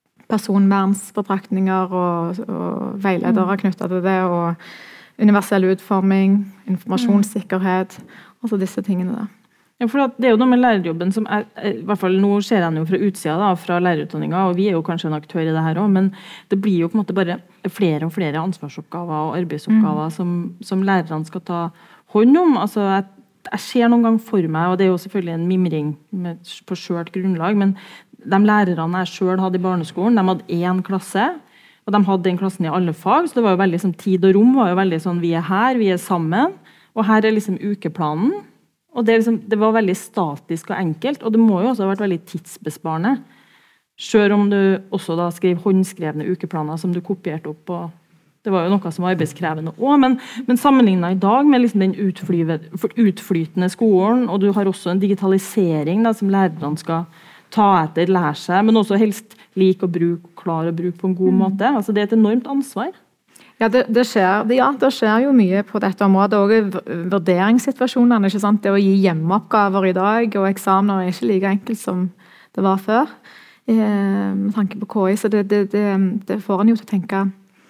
personvernsbetraktninger og, og veiledere knyttet til det, og universell utforming, informasjonssikkerhet, altså disse tingene der. Ja, for det er jo noe med lærerjobben som er, i hvert fall nå ser jeg den jo fra utsida da, fra lærerutdanninga, og vi er jo kanskje en aktør i det her også, men det blir jo på en måte bare flere og flere ansvarsoppgaver og arbeidsoppgaver mm. som, som lærerne skal ta hånd om. Altså, jeg, jeg ser noen gang for meg, og det er jo selvfølgelig en mimring med, på skjørt grunnlag, men de lærerne jeg selv hadde i barneskolen, de hadde én klasse, og de hadde den klassen i alle fag, så det var jo veldig sånn, tid og rom var jo veldig sånn, vi er her, vi er sammen, og her er liksom ukeplanen, Og det, liksom, det var veldig statisk og enkelt, og det må jo også ha vært veldig tidsbesparende. Selv om du også da skrev håndskrevne ukeplaner som du kopierte opp på. Det var jo noe som var arbeidskrevende også, men, men sammenlignet i dag med liksom den utflytende skolen, og du har også en digitalisering da, som lærerne skal ta etter, lære seg, men også helst like å bruke, klare å bruke på en god mm. måte. Altså, det er et enormt ansvar. Ja, det, det, skjer, det, ja, det skjer jo mye på dette området, og vurderingssituasjonene, ikke sant? Det å gi hjemmeoppgaver i dag, og eksamener er ikke like enkelt som det var før, eh, med tanke på K I, så det, det, det, det får en jo til å tenke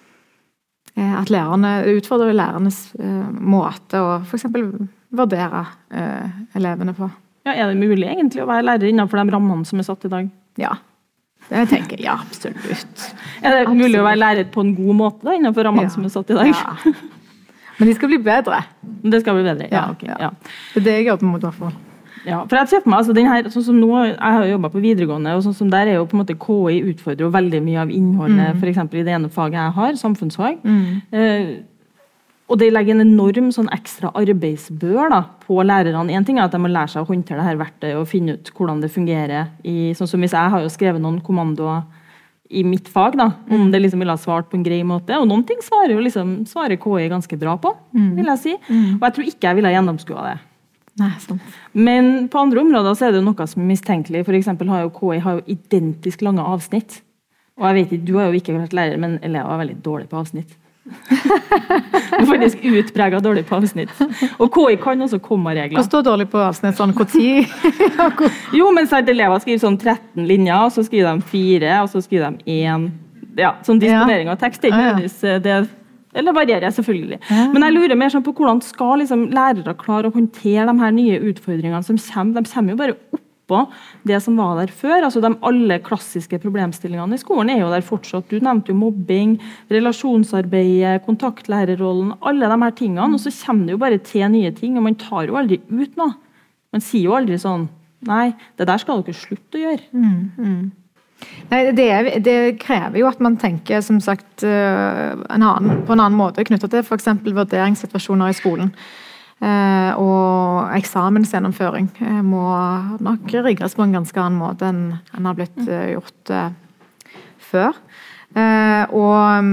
eh, at lærerne utfordrer lærernes eh, måte å for eksempel vurdere eh, elevene på. Ja, er det mulig egentlig å være lærer innenfor de rammene som er satt i dag? Ja. Jeg tenker, ja, absolutt. Er det absolutt. Mulig å være lærer på en god måte da, innenfor rammene ja. Som er satt i dag? Ja. Men de skal bli bedre. Det skal bli bedre, ja. Okay, ja. ja. Det er det jeg gjør på en måte i hvert fall. Ja, for jeg ser på meg, altså den her, sånn som nå, jeg har jo jobbet på videregående, og sånn som der er jo på en måte K I utfordrer jo veldig mye av innholdet, mm. for eksempel i det ene faget jeg har, samfunnsfag. Mm. Eh, og det legger en enorm sånn ekstra arbeidsbør da, på lærerne. En ting er at de må lære seg å håndtere det her verktøyet og finne ut hvordan det fungerer. I, sånn som hvis jeg har jo skrevet noen kommandoer i mitt fag, da, om det liksom ville ha svart på en grei måte. Og noen ting svarer jo liksom, svarer K I ganske bra på, vil jeg si. Mm. Og jeg tror ikke jeg ville ha gjennomskua det. Nei, sånn. Men på andre områder så er det jo noe som er mistenkelig. For eksempel har jo K I har jo identisk lange avsnitt. Og jeg vet ikke, du har jo ikke vært lærer, men elever er veldig dårlig på avsnitt. Du er faktisk utpreget dårlig på avsnitt. Og K I kan også komma-regler. Hva står dårlig på avsnitt? Sånn hvor tid? Jo, men så elever skriver sånn tretten linjer, og så skriver de fire, og så skriver de én. Ja, sånn disponering av tekst. Ikke nødvendigvis det, eller varierer selvfølgelig. Men jeg lurer mer sånn på hvordan skal liksom lærere klare å håndtere de her nye utfordringene som kommer. De kommer jo bare opp på det som var der før. Altså de alle klassiske problemstillingene i skolen er jo der fortsatt. Du nevnte jo mobbing, relasjonsarbeidet, kontaktlærerrollen, alle de her tingene, og så kommer det jo bare til nye ting, og man tar jo aldri ut noe. Man sier jo aldri sånn, nei, det der skal dere slutte å gjøre. Mm, mm. Nei, det, er, det krever jo at man tenker, som sagt, en annen, på en annen måte, knyttet til for eksempel vurderingssituasjoner i skolen. Eh, og eksamensgjennomføring eh, må nok rigges på en ganske annen måte enn enn har blitt eh, gjort eh, før. Eh, og,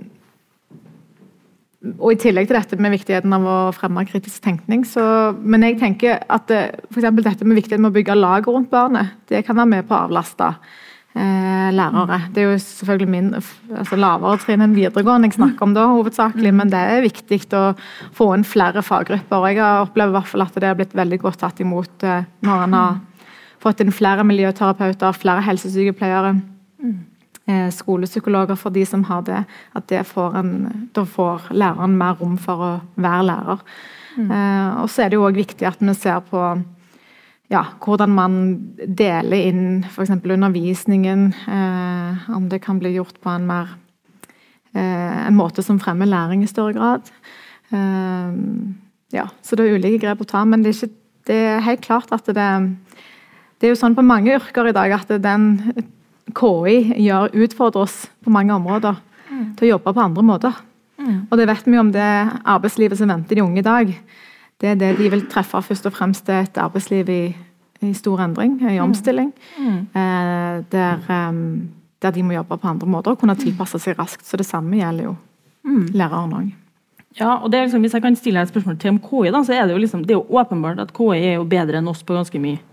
og i tillegg til dette med viktigheten av å fremme kritisk tenkning, så, men jeg tenker at det, for eksempel dette med viktigheten med å bygge lag rundt barnet, det kan være med på å avlaste Eh, lærere. Det er jo selvfølgelig min altså lavere trinn enn videregående jeg snakker om da, hovedsakelig, men det er viktig å få inn flere faggrupper. Jeg har opplevd i hvert fall at det har blitt veldig godt tatt imot eh, når man har fått inn flere miljøterapeuter, flere helsesykepleiere, eh, skolepsykologer for de som har det, at det får en, da får læreren mer rom for å være lærer. Eh, og så er det jo også viktig at vi ser på ja, hvordan man deler inn for eksempel undervisningen, eh, om det kan bli gjort på en mer eh, en måte som fremmer læring i større grad. Eh, ja, så det er ulike grep å ta, men det er, ikke, det er helt klart at det, det er jo sånn på mange yrker i dag at den K I gjør, utfordrer oss på mange områder mm. til å jobbe på andre måter. Mm. Og det vet vi om det arbeidslivet som venter de unge i dag. Det er det de vil treffe først og fremst et arbeidsliv i, i stor endring, i omstilling, mm. eh, der, um, der de må jobbe på andre måter og kunne tilpasse seg raskt. Så det samme gjelder jo mm. læreren også. Ja, og det er liksom, hvis jeg kan stille et spørsmål til om K I, da, så er det jo liksom, det er jo åpenbart at K I er jo bedre enn oss på ganske mye.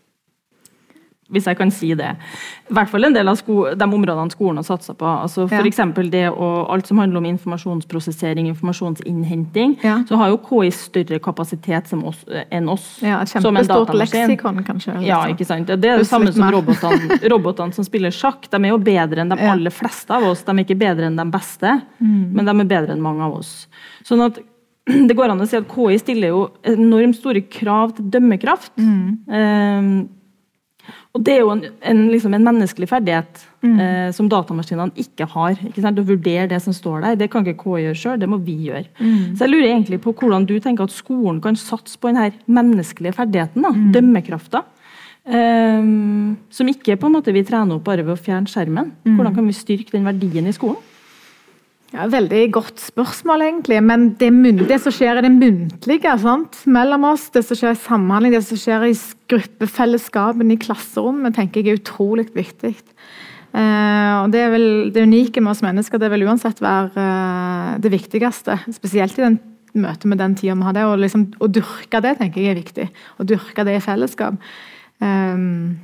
Hvis jeg kan si det. I hvert fall en del av sko de områdene skolen har satset på. Altså for ja. Eksempel det og alt som handler om informasjonsprosessering, informasjonsinnhenting, ja. Så har jo K I større kapasitet som oss, enn oss. Ja, et kjempestort leksikon kanskje. Ja, ikke sant. Det er det samme som robotene, robotene som spiller sjakk. De er jo bedre enn de ja. Aller fleste av oss. De er ikke bedre enn de beste, mm. men de er bedre enn mange av oss. Sånn at det går an å si at K I stiller jo enormt store krav til dømmekraft. Mm. Um, Og det er jo en, en, liksom en menneskelig ferdighet mm. eh, som datamaskinene ikke har. Ikke sant? Å vurdere det som står der, det kan ikke K I gjøre selv, det må vi gjøre. Mm. Så jeg lurer egentlig på hvordan du tenker at skolen kan satse på denne menneskelige ferdigheten, da, mm. dømmekrafta, eh, som ikke på en måte vi trener opp bare ved å fjerne skjermen. Mm. Hvordan kan vi styrke den verdien i skolen? Ja, veldig godt spørsmål egentlig, men det, det som skjer i det muntlige, sant? Mellom oss, det som skjer i samhandling, det som skjer i gruppefellesskapen i klasserommet, tenker jeg er utrolig viktig. Eh, og det er vel det unike med oss mennesker, det vil uansett være uh, det viktigste, spesielt i den møte med den tiden vi har det, og liksom, å dyrke det tenker jeg er viktig, å dyrke det i fellesskap. Um,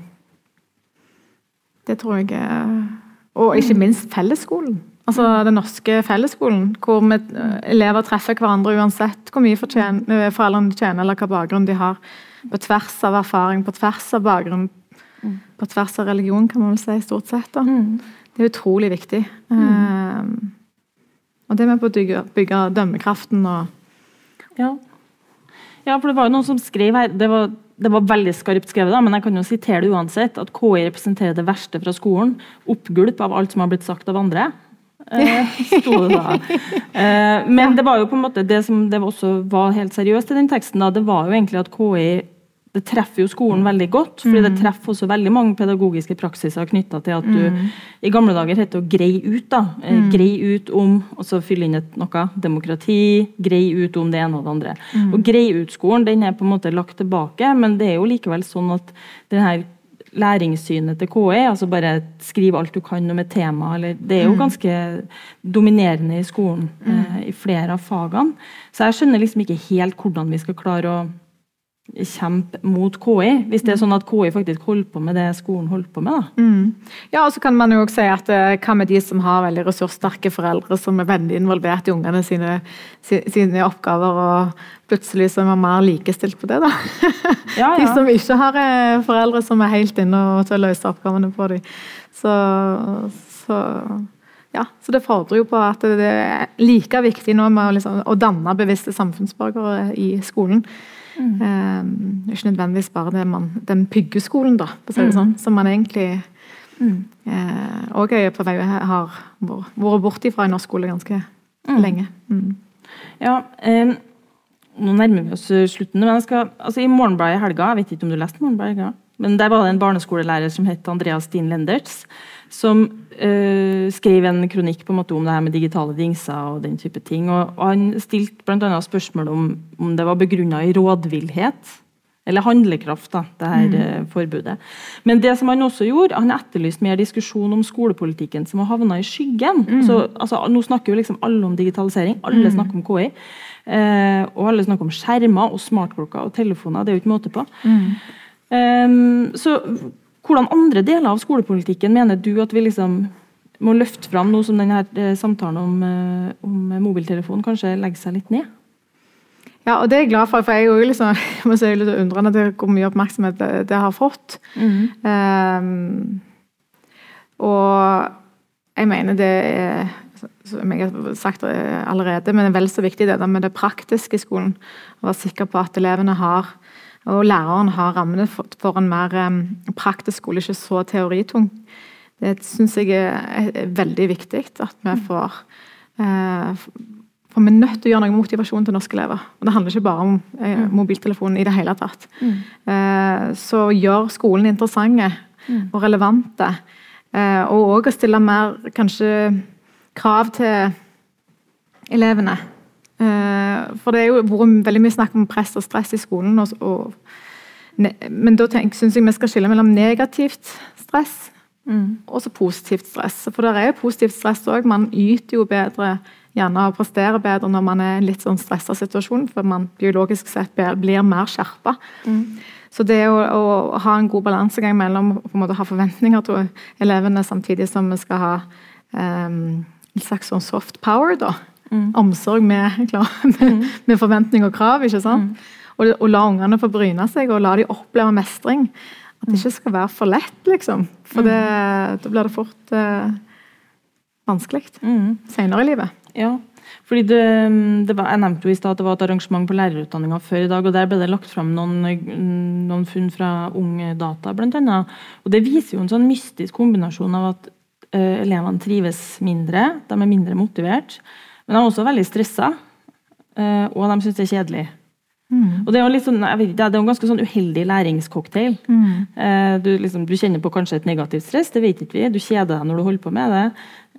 det tror jeg er, og ikke minst fellesskolen. Altså den norske fellesskolen, hvor vi, elever treffer hverandre uansett hvor mye foreldrene tjener eller hva bakgrunn de har, på tvers av erfaring, på tvers av bakgrunn, mm. på tvers av religion, kan man vel si, stort sett. Da. Mm. Det er utrolig viktig. Mm. Um, og det er med på å bygge, bygge dømmekraften. Og... Ja. ja, for det var jo noen som skrev her, det var, det var veldig skarpt skrevet, da, men jeg kan jo sitere det uansett, at K I representerer det verste fra skolen, oppgulp av alt som har blitt sagt av andre. Eh, stod det da. Eh, men det var jo på en måte det som det også var helt seriøst i den teksten da, det var jo egentlig at K I det treffer jo skolen veldig godt, fordi det treffer også veldig mange pedagogiske praksiser knyttet til at du mm. i gamle dager heter å grei ut da, mm. grei ut om, og så fylle inn et noe, demokrati, grei ut om det ene og det andre. Mm. Og grei ut skolen, den er på en måte lagt tilbake, men det er jo likevel sånn at den her læringssynet til K I, altså bare skriv alt du kan om et tema, eller, det er jo ganske dominerende i skolen, mm. eh, i flere av fagene. Så jeg skjønner liksom ikke helt hvordan vi skal klare å kjempe mot K I, hvis det er sånn at K I faktisk holder på med det skolen holder på med. Da. Mm. Ja, og så kan man jo også si at hva med de som har veldig ressurssterke foreldre som er veldig involvert i ungene sine, sine oppgaver, og plutselig så er man mer likestilt på det da. Ja, ja. De som ikke har foreldre som er helt inne og til å løse oppgavene på dem. Så, så, ja, så det fordrer jo på at det er like viktig nå med å, liksom, å danne bevisste samfunnsborgere i skolen. Mm. Um, ikke nødvendigvis bare det man, den pyggeskolen da, på mm. sånn, som man egentlig mm. eh, og er på vei har vært borte fra i norsk skole ganske mm. lenge. Mm. Ja, eh, nå nærmer vi oss slutten, men jeg skal, altså i Morgenbladet i helga, jeg vet ikke om du leste Morgenbladet i helga, men der var det en barneskolelærer som het Andreas Steen Lendertz, som uh, skrev en kronikk på en måte om det her med digitale dingser og den type ting, og, og han stilte blant annet spørsmål om, om det var begrunnet i rådvillhet, eller handlekraft, da, det her mm. uh, forbudet. Men det som han også gjorde, han etterlyste mer diskusjon om skolepolitikken som har havnet i skyggen. Mm. Så, altså, nå snakker jo liksom alle om digitalisering, alle mm. snakker om K I, uh, og alle snakker om skjermer og smartklokker og telefoner, det er jo ikke måte på. Mm. Um, så hvordan andre deler av skolepolitikken mener du at vi liksom må løfte fram noe som denne her samtalen om, om mobiltelefon kanskje legger seg litt ned? Ja, og det er jeg glad for, for jeg er jo liksom, jeg må si litt undrende til hvor mye oppmerksomhet det, det har fått. Mm. Um, og jeg mener det er, som jeg har sagt allerede, men det er vel så viktig det der med det praktiske i skolen, å være sikker på at elevene har og læreren har rammene for, for en mer um, praktisk skole, ikke så teoritung. Det synes jeg er, er veldig viktig at vi får uh, for vi er nødt til å gjøre noe motivasjon til norske elever. Og det handler ikke bare om uh, mobiltelefonen i det hele tatt. Mm. Uh, så gjør skolen interessante mm. og relevante. Uh, og også å stille mer kanskje krav til elevene. For det er jo vært veldig mye snakk om press og stress i skolen, og, og, men da tenk, synes jeg vi skal skille mellom negativt stress mm. og så positivt stress. For det er jo positivt stress også, man yter jo bedre, gjerne og presterer bedre når man er i en litt sånn stresset situasjon, for man biologisk sett blir mer skjerpet. Mm. Så det å, å ha en god balansegang mellom på en måte ha forventninger til elevene, samtidig som vi skal ha um, en slags sånn soft power da, Mm. omsorg med, klar, med, med forventning og krav, ikke sant? Mm. Og, og la ungene få bryne seg, og la de oppleve mestring. At det ikke skal være for lett, liksom. For det, da blir det fort eh, vanskelig mm. senere i livet. Ja, fordi det, det var, jeg nevnte jo i sted at det var et arrangement på lærerutdanningen før i dag, og der ble det lagt frem noen, noen funn fra Unge Data, blant annet. Og det viser jo en sånn mystisk kombinasjon av at uh, elevene trives mindre, de er mindre motivert, men de er også veldig stresset, og de synes det er kjedelig. Mm. Og det er jo litt sånn, jeg vet ikke, det er en ganske sånn uheldig læringscocktail. Mm. Du, liksom, du kjenner på kanskje et negativt stress, det vet ikke vi. Du kjeder deg når du holder på med det.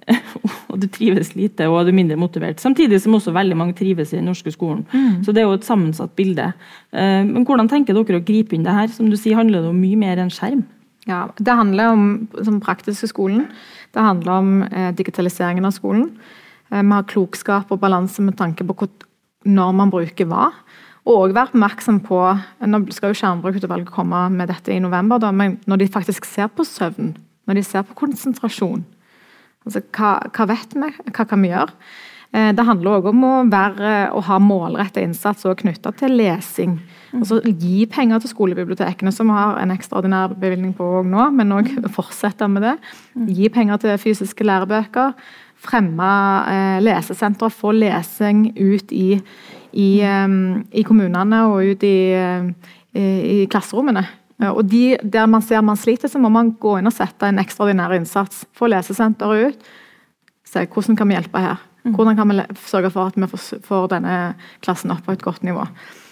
og du trives lite, og du er mindre motivert. Samtidig som også veldig mange trives i den norske skolen. Mm. Så det er jo et sammensatt bilde. Men hvordan tenker dere å gripe inn det her? Som du sier, handler det om mye mer enn skjerm? Ja, det handler om den praktiske skolen. Det handler om eh, digitaliseringen av skolen. Eh, vi har klokskap og balanse med tanke på hvor, når man bruker hva. Og også være oppmerksom på, nå skal jo skjermbrukutvalget komme med dette i november, da, men når de faktisk ser på søvn, når de ser på konsentrasjon, altså hva, hva vet vi, hva kan vi gjøre? Eh, det handler også om å, være, å ha målrettet innsats og knyttet til lesing. Altså gi penger til skolebibliotekene, som har en ekstraordinær bevilgning på nå, men også fortsette med det. Gi penger til fysiske lærebøker, fremme eh, lesesentre, få lesing ut i I, um, i kommunene og ut i, uh, i, i klasserommene. Uh, og de, der man ser man sliter, så må man gå inn og sette en ekstraordinær innsats. Få lesesenteret ut. Se, hvordan kan vi hjelpe her? Hvordan kan vi sørge for at vi får, får denne klassen opp på et godt nivå?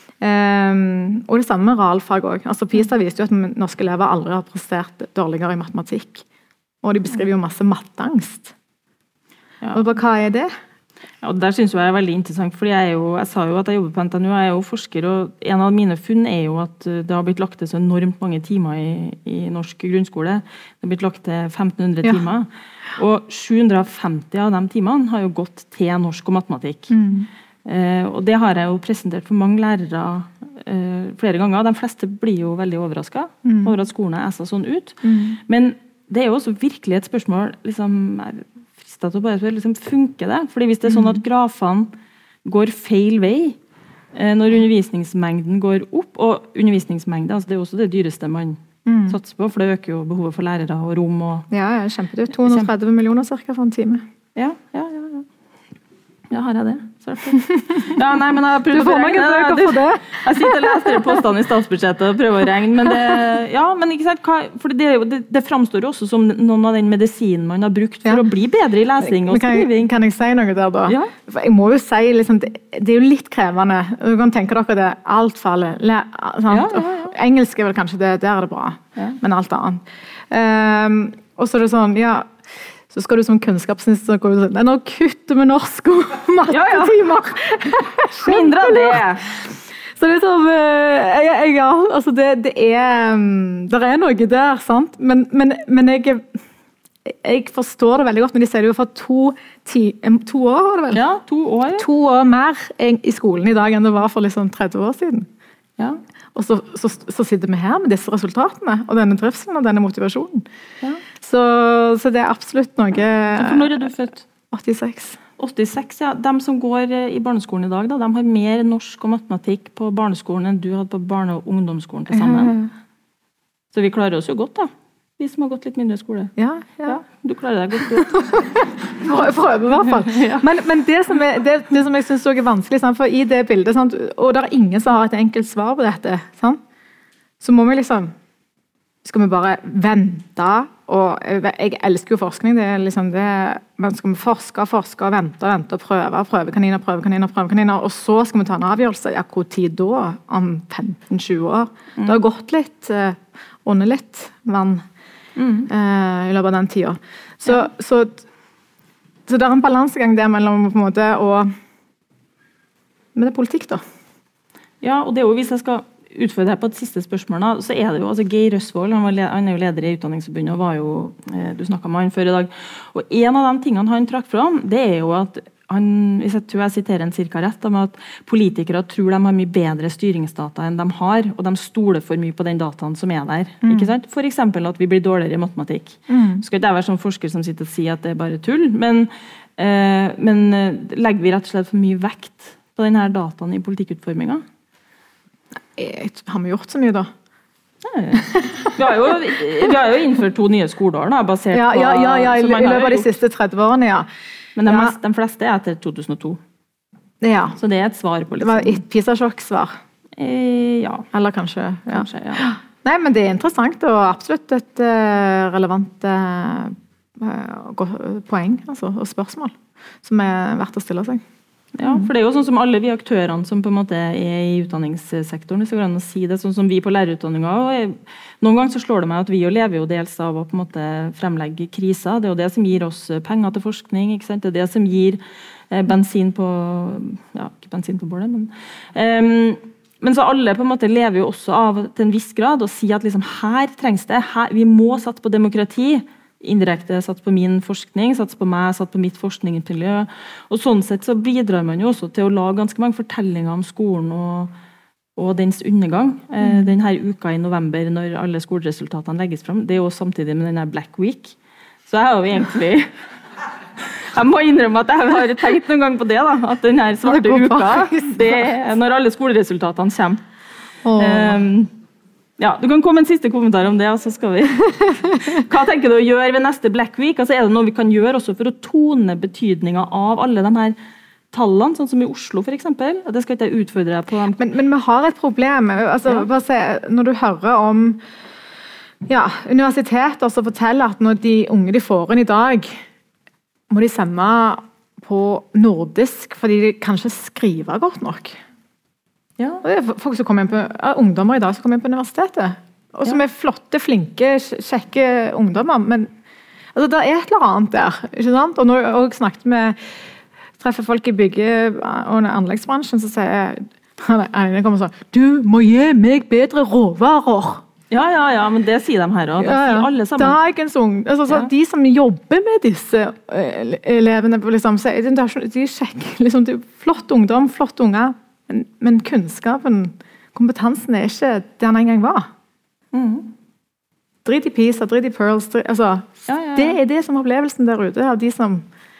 Um, og det samme med realfag også. Altså, PISA viste jo at norske elever aldri har prestert dårligere i matematikk. Og de beskriver jo masse matteangst. Ja. Og hva er det? Ja, og der synes jeg er veldig interessant, fordi jeg, er jo, jeg sa jo at jeg jobber på N T N U, jeg er jo forsker, og en av mine funn er jo at det har blitt lagt til så enormt mange timer i, i norsk grunnskole. Det har blitt lagt til femten hundre ja. timer, og sju hundre og femti av de timene har jo gått til norsk og matematikk. Mm. Eh, og det har jeg jo presentert for mange lærere eh, flere ganger. De fleste blir jo veldig overrasket mm. over at skolen er så sånn ut. Mm. Men det er jo også virkelig et spørsmål, liksom, til å bare liksom funke det. Fordi hvis det er sånn at grafene går feil vei, når undervisningsmengden går opp, og undervisningsmengde, altså det er også det dyreste man mm. satser på, for det øker jo behovet for lærere og rom. Og ja, ja, kjempedyrt. to hundre og tretti millioner cirka for en time. Ja, ja, ja. ja. Ja, har jeg det? Ja, nei, men jeg prøver du får meg ikke bøker for det. Jeg sitter og leser påstanden i statsbudsjettet og prøver å regne, men det, ja, men ikke sant, hva, for det, det, det fremstår jo også som noen av den medisinen man har brukt for ja. å bli bedre i lesing og skriving. Kan, kan jeg si noe der da? Ja. For jeg må jo si, liksom, det, det er jo litt krevende. Du kan tenke dere det, alt faller. Le, ja, ja, ja. Engelsk er vel kanskje det, der er det bra, ja. men alt annet. Um, og så er det sånn, ja, så skal du som kunnskapsminister gå ut og si, nå kutter vi norsk og mattetimer. Ja, ja. Mindre av det. Så det er sånn, jeg, jeg, ja, altså det, det er, det er noe der, sant? Men, men, men jeg, jeg forstår det veldig godt, men de sier det jo for to, ti, to år, var det vel? Ja, to år. To år mer i skolen i dag enn det var for liksom tretti år siden. Ja. Og så, så, så sitter vi her med disse resultatene, og denne trivselen og denne motivasjonen. Ja. Så, så det er absolutt noe... For når er du født? åttiseks. åttiseks, ja. De som går i barneskolen i dag, da, de har mer norsk og matematikk på barneskolen enn du hadde på barne- og ungdomsskolen til sammen. Ja. Så vi klarer oss jo godt, da. Vi som har gått litt mindre skole. Ja, ja. ja du klarer deg godt. Prøver i hvert fall. Ja. Men, men det, som er, det, det som jeg synes er vanskelig, sant? For i det bildet, sant? Og det er ingen som har et enkelt svar på dette, sant? Så må vi liksom... Skal vi bare vente, og jeg elsker jo forskning, det er liksom det, men skal vi forske, forske, vente, vente, prøve, prøve kaniner, prøve kaniner, prøve kaniner, og så skal vi ta en avgjørelse, ja, hvor tid da? Om femten til tjue år. Mm. Det har gått litt, uh, ånde litt vann mm. uh, i løpet av den tiden. Så, ja. så, så det er en balansegang der mellom på en måte, og men det er politikk da. Ja, og det er jo hvis jeg skal utfordre deg på et siste spørsmål da, så er det jo, altså Geir Røsvold, han, var, han er jo leder i Utdanningsforbundet og var jo, eh, du snakket med han før i dag, og en av de tingene han trakk fram, det er jo at han, hvis jeg tror jeg siterer en cirka rett, om at politikere tror de har mye bedre styringsdata enn de har, og de stoler for mye på den dataen som er der, mm. ikke sant? For eksempel at vi blir dårligere i matematikk. Mm. Skal ikke jeg være sånn forsker som sitter og sier at det er bare tull, men, eh, men legger vi rett og slett for mye vekt på denne dataen i politikkutformingen? Har vi gjort så mye da? vi, har jo, vi har jo innført to nye skoleår da, basert ja, ja, ja, ja, på... I løpet av de siste tretti årene, ja. Men de, ja. mest, de fleste er etter to tusen og to. Ja. Så det er et svar på liksom. Det var et PISA-sjokk-svar. Eh, ja. Eller kanskje, ja. kanskje ja. Nei, men det er interessant og absolutt et uh, relevant uh, poeng, altså, og spørsmål, som er verdt å stille seg. Ja, for det er jo sånn som alle vi aktørene som på en måte er i utdanningssektoren, hvis det går an å si det, sånn som vi på lærerutdanningen. Noen ganger så slår det meg at vi jo lever jo dels av å på en måte fremlegge kriser. Det er jo det som gir oss penger til forskning, ikke sant? Det er det som gir eh, bensin på, ja, ikke bensin på bålet, men... Um, men så alle på en måte lever jo også av til en viss grad og sier at liksom, her trengs det, her, vi må satse på demokrati, indirekte satt på min forskning, satt på meg, satt på mitt forskningsmiljø. Og sånn sett så bidrar man jo også til å lage ganske mange fortellinger om skolen og, og dens undergang. Mm. Eh, denne uka i november når alle skoleresultatene legges frem, det er jo samtidig med denne Black Week. Så jeg har jo egentlig... Jeg må innrømme at jeg har tenkt noen gang på det, da, at denne svarte uka, det er når alle skoleresultatene kommer. Oh. Um, Ja, du kan komme en siste kommentar om det, og så skal vi... Hva tenker du å gjøre ved neste Black Week? Altså, er det noe vi kan gjøre også for å tone betydningen av alle de her tallene, sånn som i Oslo for eksempel? Det skal ikke jeg utfordre deg på. Men, men vi har et problem. Altså, ja. Bare se, når du hører om ja, universiteter som forteller at når de unge de får inn i dag, må de stemme på nordisk, fordi de kan ikke skrive godt nok. Ja. Og det er folk som kommer inn på, ja, ungdommer i dag som kommer inn på universitetet, og som ja. Er flotte, flinke, kjekke ungdommer, men altså, det er et eller annet der, ikke sant? Og når jeg snakket med, treffer folk i bygge- og anleggsbransjen, så sier jeg, jeg kommer og sier, du må gi meg bedre råvarer. Ja, ja, ja, men det sier de her også. Det ja, ja. Sier alle sammen. Dagens ung, altså, ja. De som jobber med disse elevene, liksom, de er kjekke, liksom, de er flott ungdom, flott unger, Men, men kunnskapen, kompetansen er ikke det han en gang var. Mm. Drit i PISA, drit i Pearls, drit, altså, ja, ja, ja. Det er det som er opplevelsen der ute, av de som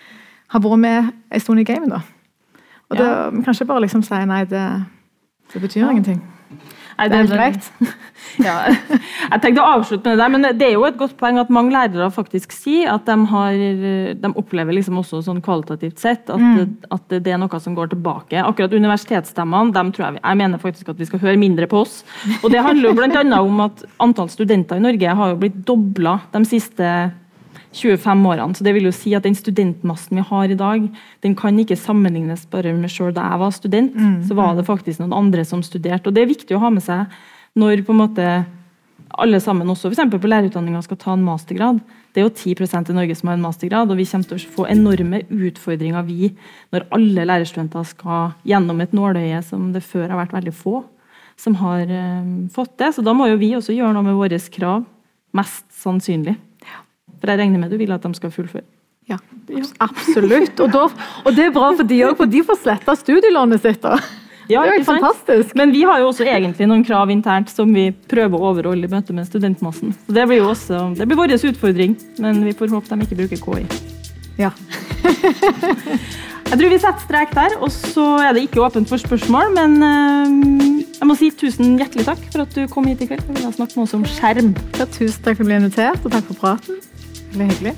har vært med en stund i gamet da. Og ja. Det, man kan ikke bare liksom si, nei, det, det betyr ja. Ingenting. Nei, det er helt greit. Ja. Jeg tenkte å avslutte med det der, men det er jo et godt poeng at mange lærere faktisk sier at de, har, de opplever liksom også sånn kvalitativt sett at, mm. at det er noe som går tilbake. Akkurat universitetsstemmene, dem tror jeg, jeg mener faktisk at vi skal høre mindre på oss. Og det handler jo blant annet om at antall studenter i Norge har jo blitt doblet de siste tjuefem årene, så det vil jo si at den studentmassen vi har i dag, den kan ikke sammenlignes bare med selv da jeg var student, mm. så var det faktisk noen andre som studerte, og det er viktig å ha med seg når på en måte alle sammen også, for eksempel på lærerutdanningen skal ta en mastergrad. Det er jo ti prosent i Norge som har en mastergrad, og vi kommer til å få enorme utfordringer vi, når alle lærerstudenter skal gjennom et nåløye som det før har vært veldig få, som har um, fått det, så da må jo vi også gjøre noe med våre krav, mest sannsynlig. For jeg regner med du vil at de skal fullføre. Ja, absolutt. Og, da, og det er bra for de også, for de får slette studielånet sitt da. Ja, det er jo fantastisk. Men vi har jo også egentlig noen krav internt som vi prøver å overholde i møte med studentmassen. Så det blir jo også, det blir vår utfordring, men vi får håpe de ikke bruker K I. Ja. Jeg tror vi setter strek der, og så er det ikke åpent for spørsmål, men uh, jeg må si tusen hjertelig takk for at du kom hit i kveld. Vi har snakket med oss om skjerm. Ja, tusen takk for å bli invitert, og takk for praten. Veldig hyggelig.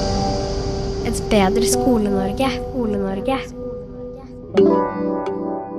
Et bedre Skole-Norge. Skole-Norge.